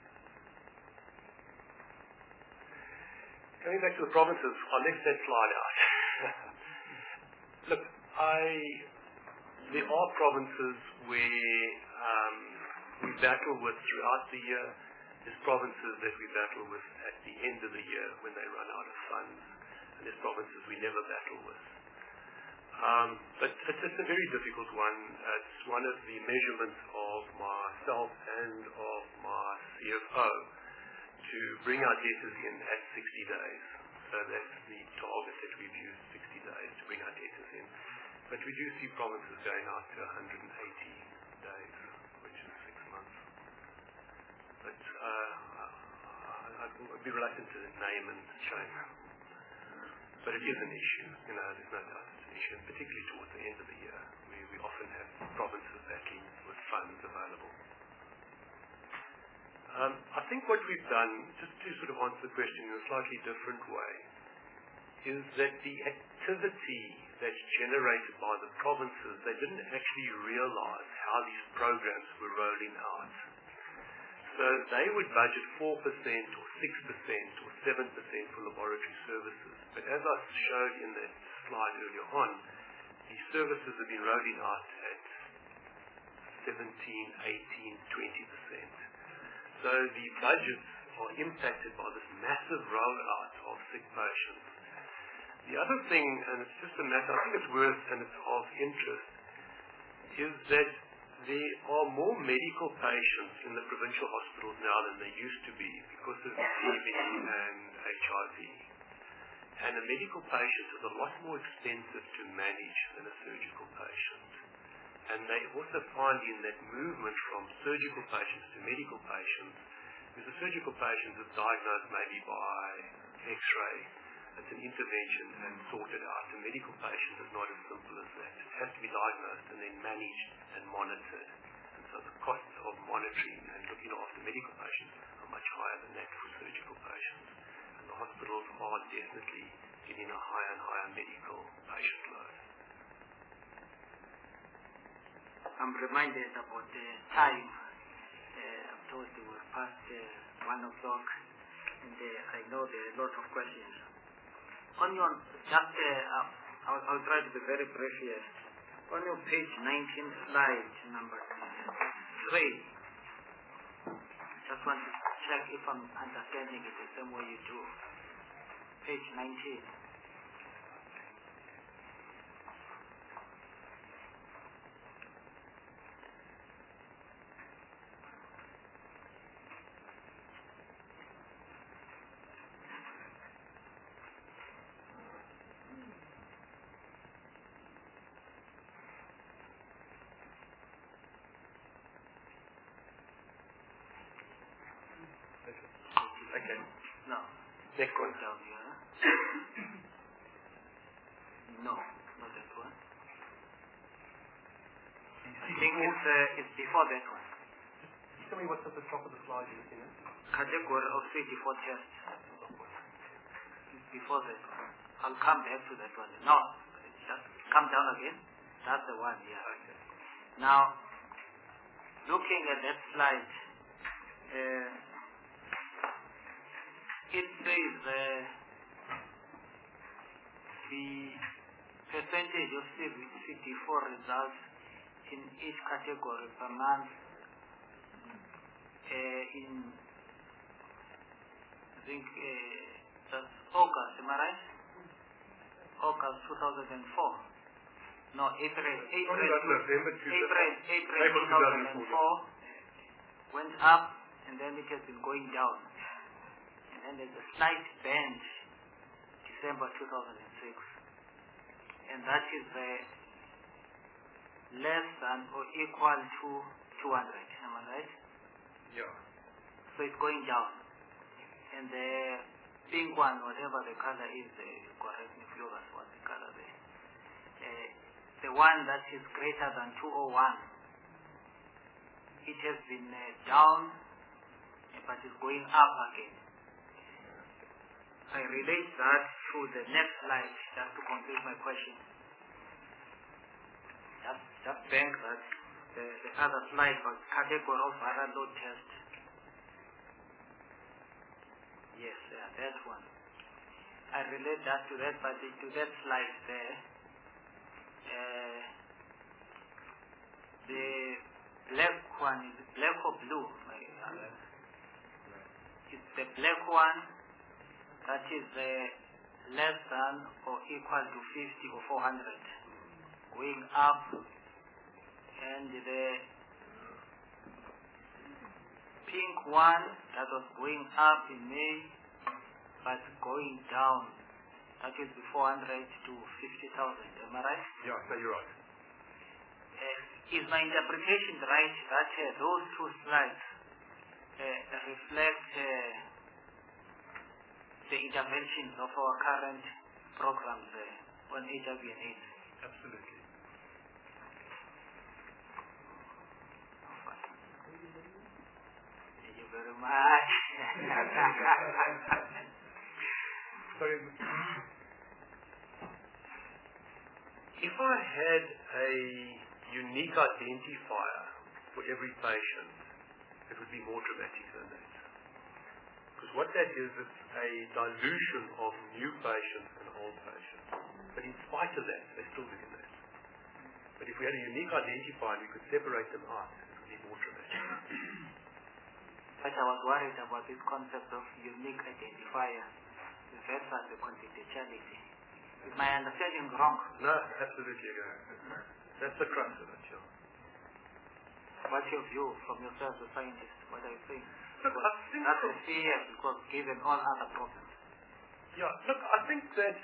Coming back to the provinces, I'll next that slide out. Look, I, there are provinces where um, we battle with throughout the year. There's provinces that we battle with at the end of the year when they run out of funds. And there's provinces we never battle with. Um, but it's, it's a very difficult one. It's one of the measurements of myself and of my C F O to bring our debtors in at sixty days. So that's the target that we've used, sixty days to bring our debtors in. But we do see provinces going out to one hundred eighty days, which is six months. But uh, I'd be reluctant to name and shame. But it is an issue, you know, there's no doubt it's an issue, and particularly towards the end of the year, where we often have provinces battling with funds available. Um, I think what we've done, just to sort of answer the question in a slightly different way, is that the activity that's generated by the provinces, they didn't actually realize how these programs were rolling out. So they would budget four percent or six percent or seven percent for laboratory services. But as I showed in that slide earlier on, the services have been rolling out at seventeen, eighteen, twenty percent. So the budgets are impacted by this massive rollout of sick patients. The other thing, and it's just a matter, I think it's worth and it's of interest, is that there are more medical patients in the provincial hospitals now than there used to be because of T B and H I V. And a medical patient is a lot more expensive to manage than a surgical patient. And they also find in that movement from surgical patients to medical patients, because a surgical patient is diagnosed maybe by X-ray, it's an intervention and sorted out. A medical patient is not as simple as that. It has to be diagnosed and then managed and monitored. And so the costs of monitoring and looking after medical patients are much higher than that for surgical patients. And the hospitals are definitely getting a higher and higher medical patient load. I'm reminded about the time. Uh, I'm told we were past uh, one o'clock, and uh, I know there are a lot of questions. On your, just, uh, I'll, I'll try to be very brief here. On your page nineteen, slide number three, just want to check if I'm understanding it the same way you do. Page nineteen. Okay. No. Next one. Down here. No, not that one. I think it's, uh, it's before that one. Just tell me what's at the top of the slide you're looking at. Category of twenty-four tests. It's before that one. I'll come back to that one. No, just come down again. That's the one, yeah. Okay. Now, looking at that slide, uh, it says uh, the percentage of C D four results in each category per month uh, in, I think, uh, that's August, am I right? August two thousand four. No, April, April, November April, April two thousand four went up, and then it has been going down. And there's a slight bend, December two thousand six, and that is uh, less than or equal to two hundred, am I right? Yeah. So it's going down. And the pink one, whatever the color is, uh, correct me if you guys what the color there. Uh, the one that is greater than two oh one, it has been uh, down, but it's going up again. I relate that to the next slide just to complete my question. Just, just bank that the, the other slide was category of viral load test. Yes, yeah, that one. I relate that to that, but to that slide there. Uh, the black one is black or blue? Uh, it's the black one. That is uh, less than or equal to fifty or four hundred, going up, and the pink one that was going up in May, but going down, that is the four hundred to fifty thousand, am I right? Yeah, no, you're right. Uh, is my interpretation right that uh, those two slides uh, reflect uh, the interventions of our current programs uh, on H I V and AIDS? Absolutely. Thank you very much. Sorry. If I had a unique identifier for every patient, it would be more dramatic than that. Because what that is, it's a dilution of new patients and old patients. But in spite of that, they're still doing that. But if we had a unique identifier, we could separate them out, it would be more dramatic. But I was worried about this concept of unique identifier versus the confidentiality. Is my understanding wrong? No, absolutely. That's the crux of it, yeah. What's your view from yourself, the scientist? What are you saying? Look, I think that's a fear because given all other problems. Yeah, look, I think that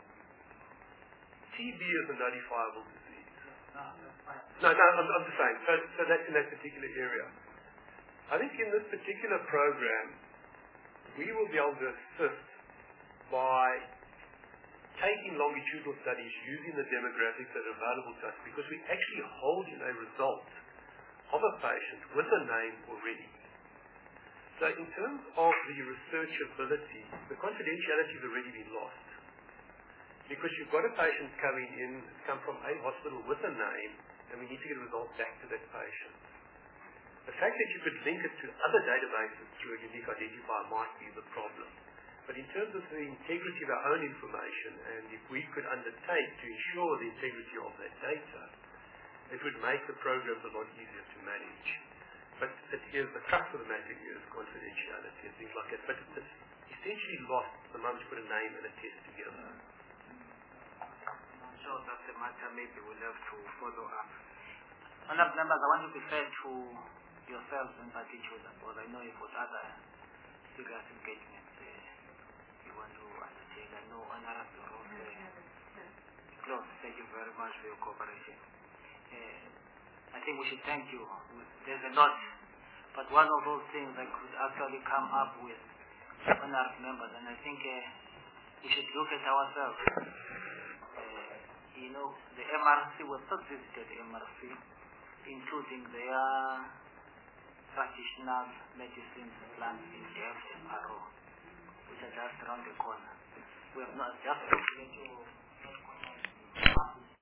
T B is a nullifiable disease. No, no, I'm, I'm just saying. So, so that's in that particular area. I think in this particular program, we will be able to assist by taking longitudinal studies using the demographics that are available to us, because we actually hold in a result of a patient with a name already. So in terms of the researchability, the confidentiality has already been lost. Because you've got a patient coming in, come from a hospital with a name, and we need to get a result back to that patient. The fact that you could link it to other databases through a unique identifier might be the problem. But in terms of the integrity of our own information, and if we could undertake to ensure the integrity of that data, it would make the programs a lot easier to manage. But it is, the crux of the matter is confidentiality and things like that. But it's essentially lost the moment you put a name and a test together. I'm sure that's a matter maybe we'll have to follow up. Honourable members, I want to refer to yourselves in particular, because I know you've got other serious engagements uh, you want to undertake. I know Honourable Rose uh, close. Thank you very much for your cooperation. Uh, I think we should thank you. There's a lot, but one of those things I could actually come up with honourable members, and I think uh, we should look at ourselves. Uh, you know, the M R C, we've not visited the M R C, including their practitioners, medicines, plants in J F and R O, which are just around the corner. We have not just looked into